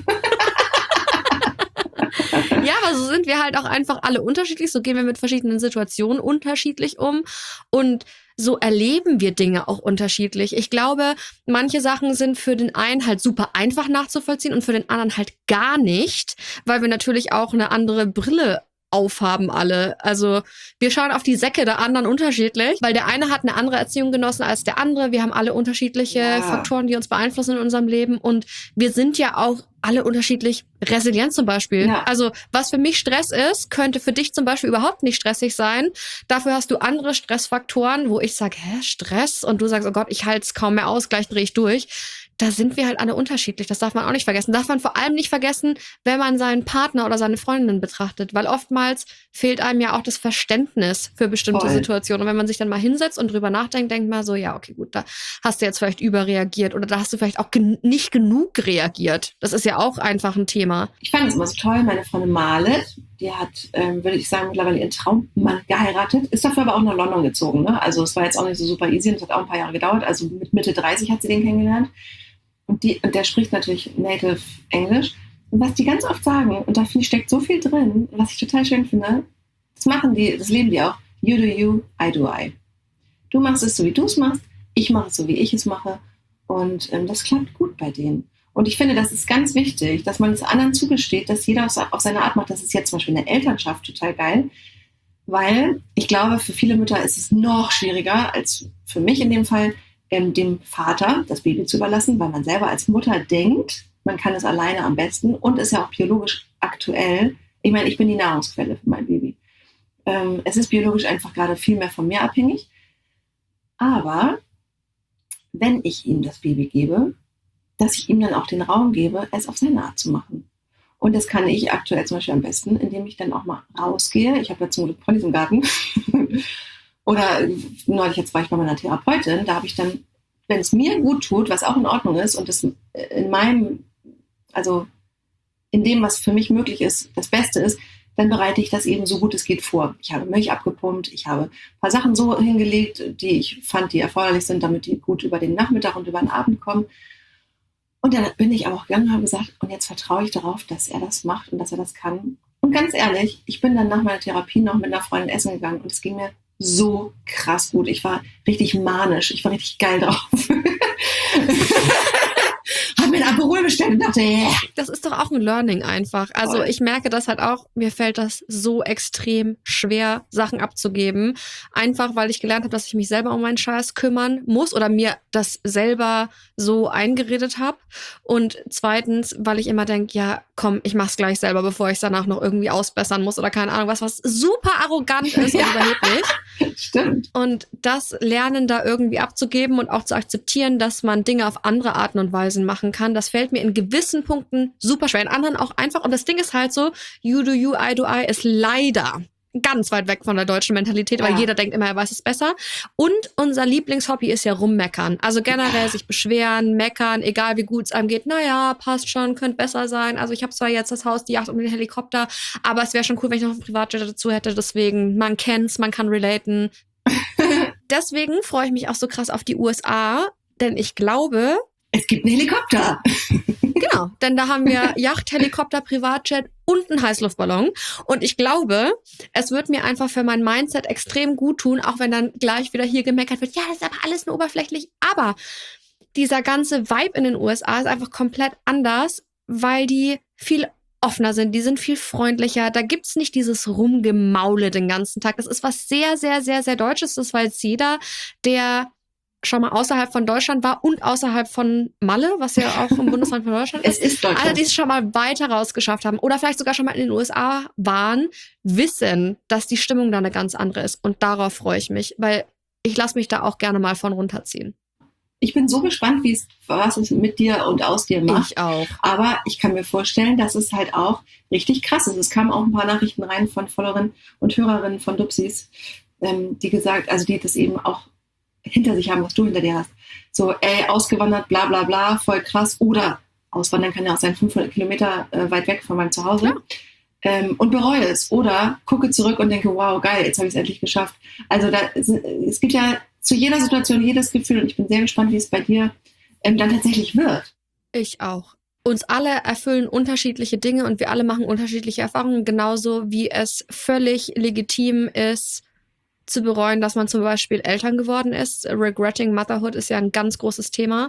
Ja, aber so sind wir halt auch einfach alle unterschiedlich. So gehen wir mit verschiedenen Situationen unterschiedlich um. Und so erleben wir Dinge auch unterschiedlich. Ich glaube, manche Sachen sind für den einen halt super einfach nachzuvollziehen und für den anderen halt gar nicht, weil wir natürlich auch eine andere Brille aufhaben alle. Also wir schauen auf die Säcke der anderen unterschiedlich, weil der eine hat eine andere Erziehung genossen als der andere. Wir haben alle unterschiedliche ja. Faktoren, die uns beeinflussen in unserem Leben und wir sind ja auch alle unterschiedlich resilient zum Beispiel. Ja. Also was für mich Stress ist, könnte für dich zum Beispiel überhaupt nicht stressig sein. Dafür hast du andere Stressfaktoren, wo ich sage, hä, Stress? Und du sagst, oh Gott, ich halte es kaum mehr aus, gleich drehe ich durch. Da sind wir halt alle unterschiedlich. Das darf man auch nicht vergessen. Darf man vor allem nicht vergessen, wenn man seinen Partner oder seine Freundin betrachtet. Weil oftmals fehlt einem ja auch das Verständnis für bestimmte Voll. Situationen. Und wenn man sich dann mal hinsetzt und drüber nachdenkt, denkt man so, ja, okay, gut, da hast du jetzt vielleicht überreagiert oder da hast du vielleicht auch gen- nicht genug reagiert. Das ist ja auch einfach ein Thema. Ich fand es immer so toll, meine Freundin Marlet, die hat, ähm, würde ich sagen, mittlerweile ihren Traummann geheiratet, ist dafür aber auch nach London gezogen. Ne? Also es war jetzt auch nicht so super easy und es hat auch ein paar Jahre gedauert. Also mit Mitte dreißig hat sie den kennengelernt. Und, die, und der spricht natürlich Native Englisch. Und was die ganz oft sagen, und da steckt so viel drin, was ich total schön finde, das machen die, das leben die auch. You do you, I do I. Du machst es so, wie du es machst, ich mache es so, wie ich es mache. Und ähm, das klappt gut bei denen. Und ich finde, das ist ganz wichtig, dass man es anderen zugesteht, dass jeder auf, auf seine Art macht. Das ist jetzt zum Beispiel in der Elternschaft total geil. Weil ich glaube, für viele Mütter ist es noch schwieriger als für mich in dem Fall, Ähm, dem Vater das Baby zu überlassen, weil man selber als Mutter denkt, man kann es alleine am besten und ist ja auch biologisch aktuell. Ich meine, ich bin die Nahrungsquelle für mein Baby. Ähm, es ist biologisch einfach gerade viel mehr von mir abhängig. Aber wenn ich ihm das Baby gebe, dass ich ihm dann auch den Raum gebe, es auf seine Art zu machen. Und das kann ich aktuell zum Beispiel am besten, indem ich dann auch mal rausgehe. Ich habe ja zum Glück Ponys im Garten. Oder neulich jetzt war ich bei meiner Therapeutin, da habe ich dann, wenn es mir gut tut, was auch in Ordnung ist und es in meinem, also in dem, was für mich möglich ist, das Beste ist, dann bereite ich das eben so gut es geht vor. Ich habe Milch abgepumpt, ich habe ein paar Sachen so hingelegt, die ich fand, die erforderlich sind, damit die gut über den Nachmittag und über den Abend kommen. Und dann bin ich aber auch gegangen und habe gesagt, und jetzt vertraue ich darauf, dass er das macht und dass er das kann. Und ganz ehrlich, ich bin dann nach meiner Therapie noch mit einer Freundin essen gegangen und es ging mir so krass gut. Ich war richtig manisch, ich war richtig geil drauf. Hab mir ein Aperol bestellt und dachte, yeah. Das ist doch auch ein Learning einfach. Also ich merke das halt auch, mir fällt das so extrem schwer, Sachen abzugeben. Einfach, weil ich gelernt habe, dass ich mich selber um meinen Scheiß kümmern muss oder mir das selber so eingeredet habe. Und zweitens, weil ich immer denke, ja, komm, ich mach's gleich selber, bevor ich es danach noch irgendwie ausbessern muss oder keine Ahnung was, was super arrogant ist und überheblich. Stimmt. Und das Lernen da irgendwie abzugeben und auch zu akzeptieren, dass man Dinge auf andere Arten und Weisen machen kann, das fällt mir in gewissen Punkten super schwer, in anderen auch einfach. Und das Ding ist halt so, you do you, I do I ist leider ganz weit weg von der deutschen Mentalität, weil ja. jeder denkt immer, er weiß es besser. Und unser Lieblingshobby ist ja rummeckern. Also generell ja. sich beschweren, meckern, egal wie gut es einem geht. Naja, passt schon, könnte besser sein. Also ich habe zwar jetzt das Haus, die Yacht und den Helikopter, aber es wäre schon cool, wenn ich noch einen Privatjet dazu hätte. Deswegen, man kennt's, man kann relaten. Deswegen freue ich mich auch so krass auf die U S A, denn ich glaube... Es gibt einen Helikopter. Genau, denn da haben wir Yacht, Helikopter, Privatjet und einen Heißluftballon. Und ich glaube, es wird mir einfach für mein Mindset extrem gut tun, auch wenn dann gleich wieder hier gemeckert wird, ja, das ist aber alles nur oberflächlich. Aber dieser ganze Vibe in den U S A ist einfach komplett anders, weil die viel offener sind, die sind viel freundlicher. Da gibt's nicht dieses Rumgemaule den ganzen Tag. Das ist was sehr, sehr, sehr, sehr Deutsches. Das weiß jeder, der schon mal außerhalb von Deutschland war und außerhalb von Malle, was ja auch im Bundesland von Deutschland ist. Es ist Deutschland. Alle, die es schon mal weiter rausgeschafft haben oder vielleicht sogar schon mal in den U S A waren, wissen, dass die Stimmung da eine ganz andere ist. Und darauf freue ich mich, weil ich lasse mich da auch gerne mal von runterziehen. Ich bin so gespannt, wie es, was es mit dir und aus dir macht. Ich auch. Aber ich kann mir vorstellen, dass es halt auch richtig krass ist. Es kamen auch ein paar Nachrichten rein von Followerinnen und Hörerinnen von Dupsis, ähm, die gesagt, also die das eben auch hinter sich haben, was du hinter dir hast. So, ey, ausgewandert, bla bla bla, voll krass. Oder auswandern kann ja auch sein, fünfhundert Kilometer äh, weit weg von meinem Zuhause. Ja. Ähm, und bereue es. Oder gucke zurück und denke, wow, geil, jetzt habe ich es endlich geschafft. Also da, es gibt ja zu jeder Situation jedes Gefühl und ich bin sehr gespannt, wie es bei dir ähm, dann tatsächlich wird. Ich auch. Uns alle erfüllen unterschiedliche Dinge und wir alle machen unterschiedliche Erfahrungen, genauso wie es völlig legitim ist, zu bereuen, dass man zum Beispiel Eltern geworden ist. Regretting Motherhood ist ja ein ganz großes Thema.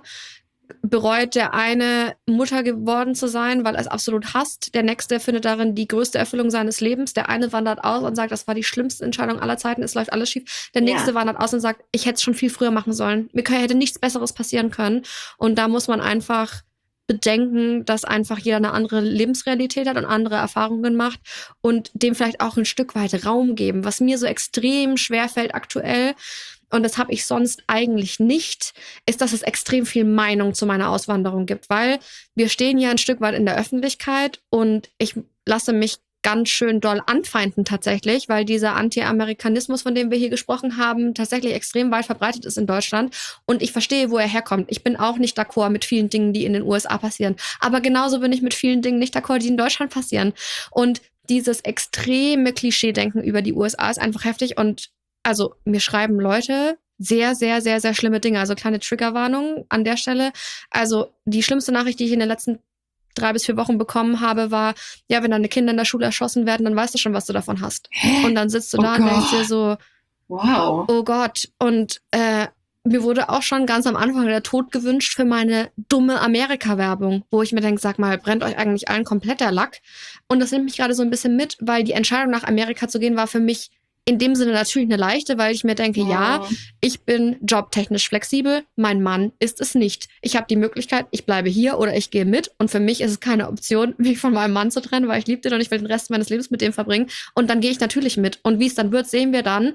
Bereut der eine, Mutter geworden zu sein, weil er es absolut hasst. Der nächste findet darin die größte Erfüllung seines Lebens. Der eine wandert aus und sagt, das war die schlimmste Entscheidung aller Zeiten, es läuft alles schief. Der nächste ja. wandert aus und sagt, ich hätte es schon viel früher machen sollen. Mir hätte nichts Besseres passieren können. Und da muss man einfach bedenken, dass einfach jeder eine andere Lebensrealität hat und andere Erfahrungen macht und dem vielleicht auch ein Stück weit Raum geben, was mir so extrem schwerfällt aktuell, und das habe ich sonst eigentlich nicht, ist, dass es extrem viel Meinung zu meiner Auswanderung gibt, weil wir stehen ja ein Stück weit in der Öffentlichkeit und ich lasse mich ganz schön doll anfeinden tatsächlich, weil dieser Anti-Amerikanismus, von dem wir hier gesprochen haben, tatsächlich extrem weit verbreitet ist in Deutschland. Und ich verstehe, wo er herkommt. Ich bin auch nicht d'accord mit vielen Dingen, die in den U S A passieren. Aber genauso bin ich mit vielen Dingen nicht d'accord, die in Deutschland passieren. Und dieses extreme Klischee-Denken über die U S A ist einfach heftig. Und also mir schreiben Leute sehr, sehr, sehr, sehr schlimme Dinge. Also kleine Triggerwarnung an der Stelle. Also die schlimmste Nachricht, die ich in den letzten drei bis vier Wochen bekommen habe, war, ja, wenn deine Kinder in der Schule erschossen werden, dann weißt du schon, was du davon hast. Hä? Und dann sitzt du Oh da Gott. und denkst dir so, wow. Oh Gott. Und äh, mir wurde auch schon ganz am Anfang der Tod gewünscht für meine dumme Amerika-Werbung, wo ich mir denke, sag mal, brennt euch eigentlich allen komplett der Lack? Und das nimmt mich gerade so ein bisschen mit, weil die Entscheidung nach Amerika zu gehen war für mich in dem Sinne natürlich eine leichte, weil ich mir denke, Oh. ja, ich bin jobtechnisch flexibel, mein Mann ist es nicht. Ich habe die Möglichkeit, ich bleibe hier oder ich gehe mit, und für mich ist es keine Option, mich von meinem Mann zu trennen, weil ich liebe den und ich will den Rest meines Lebens mit dem verbringen, und dann gehe ich natürlich mit. Und wie es dann wird, sehen wir dann.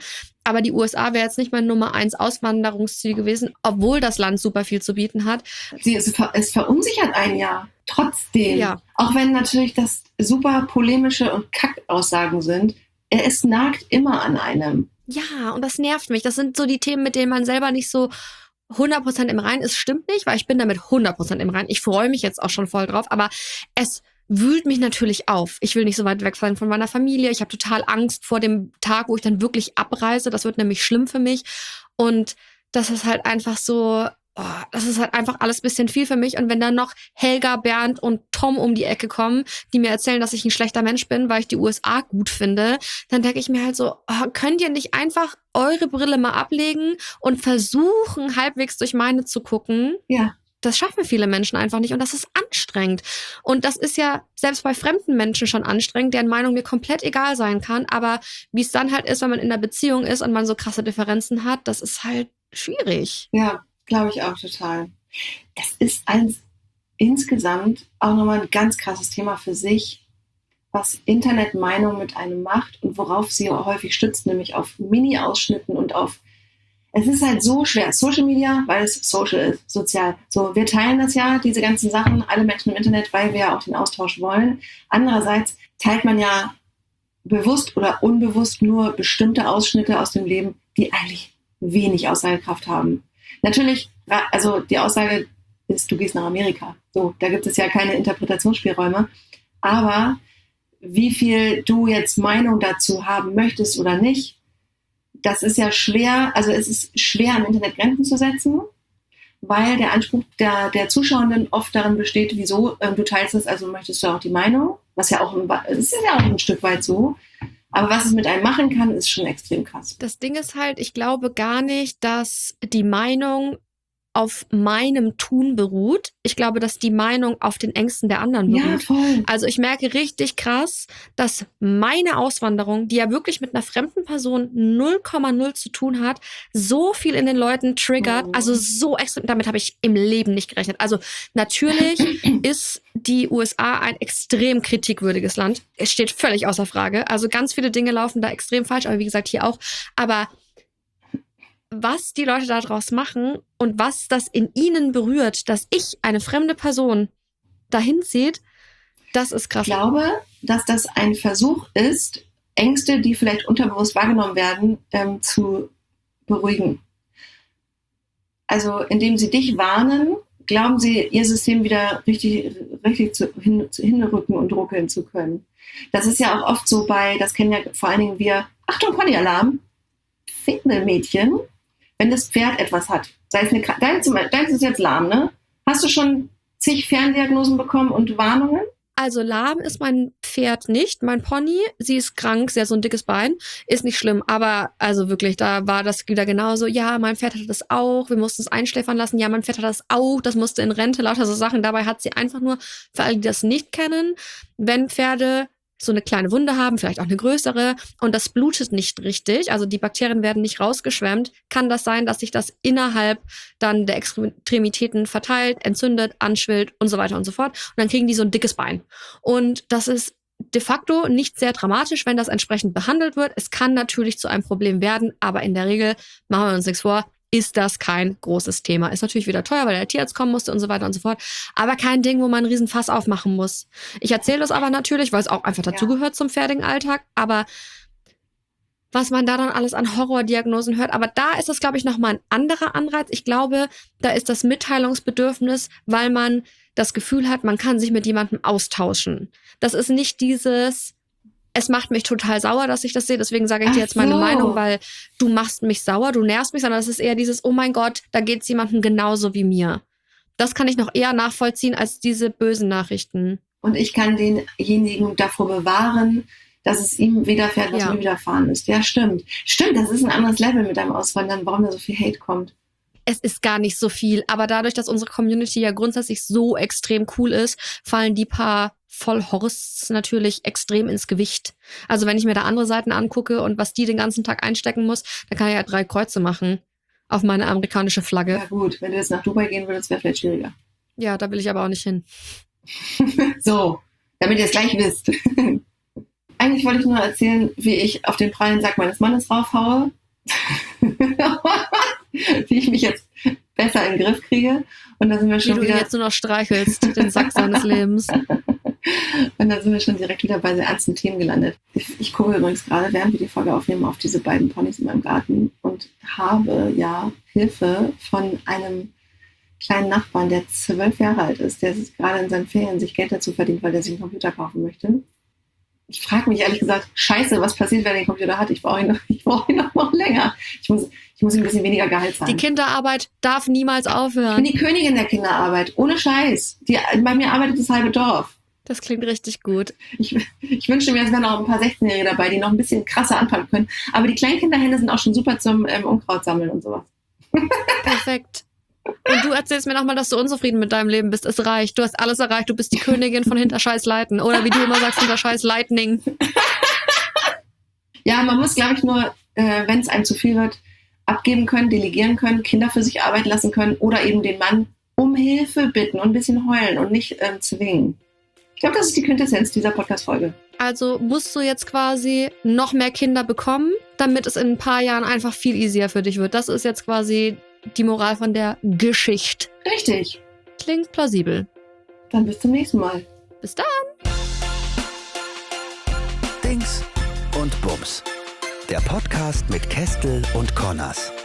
Aber die U S A wäre jetzt nicht mein Nummer eins Auswanderungsziel gewesen, obwohl das Land super viel zu bieten hat. Sie, es, ver, es verunsichert einen ja trotzdem. Ja. Auch wenn natürlich das super polemische und Kackaussagen sind, es nagt immer an einem. Ja, und das nervt mich. Das sind so die Themen, mit denen man selber nicht so hundert Prozent im Reinen ist. Stimmt nicht, weil ich bin damit hundert Prozent im Reinen. Ich freue mich jetzt auch schon voll drauf, aber es wühlt mich natürlich auf. Ich will nicht so weit weg sein von meiner Familie. Ich habe total Angst vor dem Tag, wo ich dann wirklich abreise. Das wird nämlich schlimm für mich. Und das ist halt einfach so, oh, das ist halt einfach alles ein bisschen viel für mich. Und wenn dann noch Helga, Bernd und Tom um die Ecke kommen, die mir erzählen, dass ich ein schlechter Mensch bin, weil ich die U S A gut finde, dann denke ich mir halt so, oh, könnt ihr nicht einfach eure Brille mal ablegen und versuchen, halbwegs durch meine zu gucken? Ja. Das schaffen viele Menschen einfach nicht und das ist anstrengend. Und das ist ja selbst bei fremden Menschen schon anstrengend, deren Meinung mir komplett egal sein kann. Aber wie es dann halt ist, wenn man in einer Beziehung ist und man so krasse Differenzen hat, das ist halt schwierig. Ja, glaube ich auch total. Das ist als insgesamt auch nochmal ein ganz krasses Thema für sich, was Internetmeinung mit einem macht und worauf sie häufig stützt, nämlich auf Mini-Ausschnitten und auf es ist halt so schwer, Social Media, weil es social ist, sozial. So, wir teilen das ja, diese ganzen Sachen, alle Menschen im Internet, weil wir ja auch den Austausch wollen. Andererseits teilt man ja bewusst oder unbewusst nur bestimmte Ausschnitte aus dem Leben, die eigentlich wenig Aussagekraft haben. Natürlich, also die Aussage ist, du gehst nach Amerika. So, da gibt es ja keine Interpretationsspielräume. Aber wie viel du jetzt Meinung dazu haben möchtest oder nicht, das ist ja schwer, also es ist schwer im Internet Grenzen zu setzen, weil der Anspruch der, der Zuschauenden oft darin besteht, wieso äh, du teilst es, also möchtest du auch die Meinung, was ja auch, es ist ja auch ein Stück weit so, aber was es mit einem machen kann, ist schon extrem krass. Das Ding ist halt, ich glaube gar nicht, dass die Meinung auf meinem Tun beruht. Ich glaube, dass die Meinung auf den Ängsten der anderen beruht. Ja, voll. Also ich merke richtig krass, dass meine Auswanderung, die ja wirklich mit einer fremden Person null Komma null zu tun hat, so viel in den Leuten triggert. Oh. Also so extrem, damit habe ich im Leben nicht gerechnet. Also natürlich ist die U S A ein extrem kritikwürdiges Land. Es steht völlig außer Frage. Also ganz viele Dinge laufen da extrem falsch, aber wie gesagt hier auch. Aber was die Leute daraus machen und was das in ihnen berührt, dass ich, eine fremde Person, dahin zieht, das ist krass. Ich glaube, dass das ein Versuch ist, Ängste, die vielleicht unterbewusst wahrgenommen werden, ähm, zu beruhigen. Also indem sie dich warnen, glauben sie, ihr System wieder richtig, richtig zu, hin, zu hinrücken und ruckeln zu können. Das ist ja auch oft so bei, das kennen ja vor allen Dingen wir, Achtung, Ponyalarm, Fitnessmädchen, wenn das Pferd etwas hat, sei es eine, deins, deins ist jetzt lahm, ne? Hast du schon zig Ferndiagnosen bekommen und Warnungen? Also lahm ist mein Pferd nicht, mein Pony, sie ist krank, sie hat so ein dickes Bein, ist nicht schlimm, aber also wirklich, da war das wieder genauso, ja, mein Pferd hatte das auch, wir mussten es einschläfern lassen, ja, mein Pferd hat das auch, das musste in Rente, lauter so Sachen, dabei hat sie einfach nur, für alle, die das nicht kennen, wenn Pferde so eine kleine Wunde haben, vielleicht auch eine größere und das blutet nicht richtig, also die Bakterien werden nicht rausgeschwemmt, kann das sein, dass sich das innerhalb dann der Extremitäten verteilt, entzündet, anschwillt und so weiter und so fort und dann kriegen die so ein dickes Bein. Und das ist de facto nicht sehr dramatisch, wenn das entsprechend behandelt wird. Es kann natürlich zu einem Problem werden, aber in der Regel, machen wir uns nichts vor, ist das kein großes Thema. Ist natürlich wieder teuer, weil der Tierarzt kommen musste und so weiter und so fort. Aber kein Ding, wo man einen riesen Fass aufmachen muss. Ich erzähle das aber natürlich, weil es auch einfach dazugehört ja. zum fertigen Alltag. Aber was man da dann alles an Horrordiagnosen hört. Aber da ist das, glaube ich, nochmal ein anderer Anreiz. Ich glaube, da ist das Mitteilungsbedürfnis, weil man das Gefühl hat, man kann sich mit jemandem austauschen. Das ist nicht dieses... Es macht mich total sauer, dass ich das sehe. Deswegen sage ich Ach dir jetzt meine so. Meinung, weil du machst mich sauer, du nervst mich, sondern es ist eher dieses, oh mein Gott, da geht's jemandem genauso wie mir. Das kann ich noch eher nachvollziehen als diese bösen Nachrichten. Und ich kann denjenigen davor bewahren, dass es ihm widerfährt, was ja. mir widerfahren ist. Ja, stimmt. Stimmt, das ist ein anderes Level mit deinem Auswandern, warum da so viel Hate kommt. Es ist gar nicht so viel, aber dadurch, dass unsere Community ja grundsätzlich so extrem cool ist, fallen die paar Vollhorsts natürlich extrem ins Gewicht. Also wenn ich mir da andere Seiten angucke und was die den ganzen Tag einstecken muss, dann kann ich ja drei Kreuze machen auf meine amerikanische Flagge. Ja gut, wenn du jetzt nach Dubai gehen würdest, wäre vielleicht schwieriger. Ja, da will ich aber auch nicht hin. So, damit ihr es gleich wisst. Eigentlich wollte ich nur erzählen, wie ich auf den prallen Sack meines Mannes raufhaue. wie ich mich jetzt besser in den Griff kriege. Und da sind wir schon wie du wieder. ihn jetzt nur noch streichelst, den Sack seines Lebens. Und dann sind wir schon direkt wieder bei sehr ernsten Themen gelandet. Ich, ich gucke übrigens gerade, während wir die Folge aufnehmen, auf diese beiden Ponys in meinem Garten und habe ja Hilfe von einem kleinen Nachbarn, der zwölf Jahre alt ist, der gerade in seinen Ferien sich Geld dazu verdient, weil der sich einen Computer kaufen möchte. Ich frage mich ehrlich gesagt, scheiße, was passiert, wenn er den Computer hat? Ich brauche ihn, noch, ich brauch ihn noch, noch länger. Ich muss, ich muss ihm ein bisschen weniger Gehalt zahlen. Die Kinderarbeit darf niemals Ich bin aufhören. die Königin der Kinderarbeit, ohne Scheiß. Die, bei mir arbeitet das halbe Dorf. Das klingt richtig gut. Ich, ich wünschte mir, es wären noch ein paar sechzehnjährige dabei, die noch ein bisschen krasser anfangen können. Aber die Kleinkinderhände sind auch schon super zum ähm, Unkraut sammeln und sowas. Perfekt. Und du erzählst mir nochmal, dass du unzufrieden mit deinem Leben bist. Es reicht. Du hast alles erreicht. Du bist die Königin von hinter Scheiß Leiten. Oder wie du immer sagst, hinter Scheiß Lightning. Ja, man muss, glaube ich, nur, äh, wenn es einem zu viel wird, abgeben können, delegieren können, Kinder für sich arbeiten lassen können oder eben den Mann um Hilfe bitten und ein bisschen heulen und nicht ähm, zwingen. Ich glaube, das ist die Quintessenz dieser Podcast-Folge. Also musst du jetzt quasi noch mehr Kinder bekommen, damit es in ein paar Jahren einfach viel easier für dich wird. Das ist jetzt quasi die Moral von der Geschichte. Richtig. Klingt plausibel. Dann bis zum nächsten Mal. Bis dann. Dings und Bums. Der Podcast mit Kestel und Connors.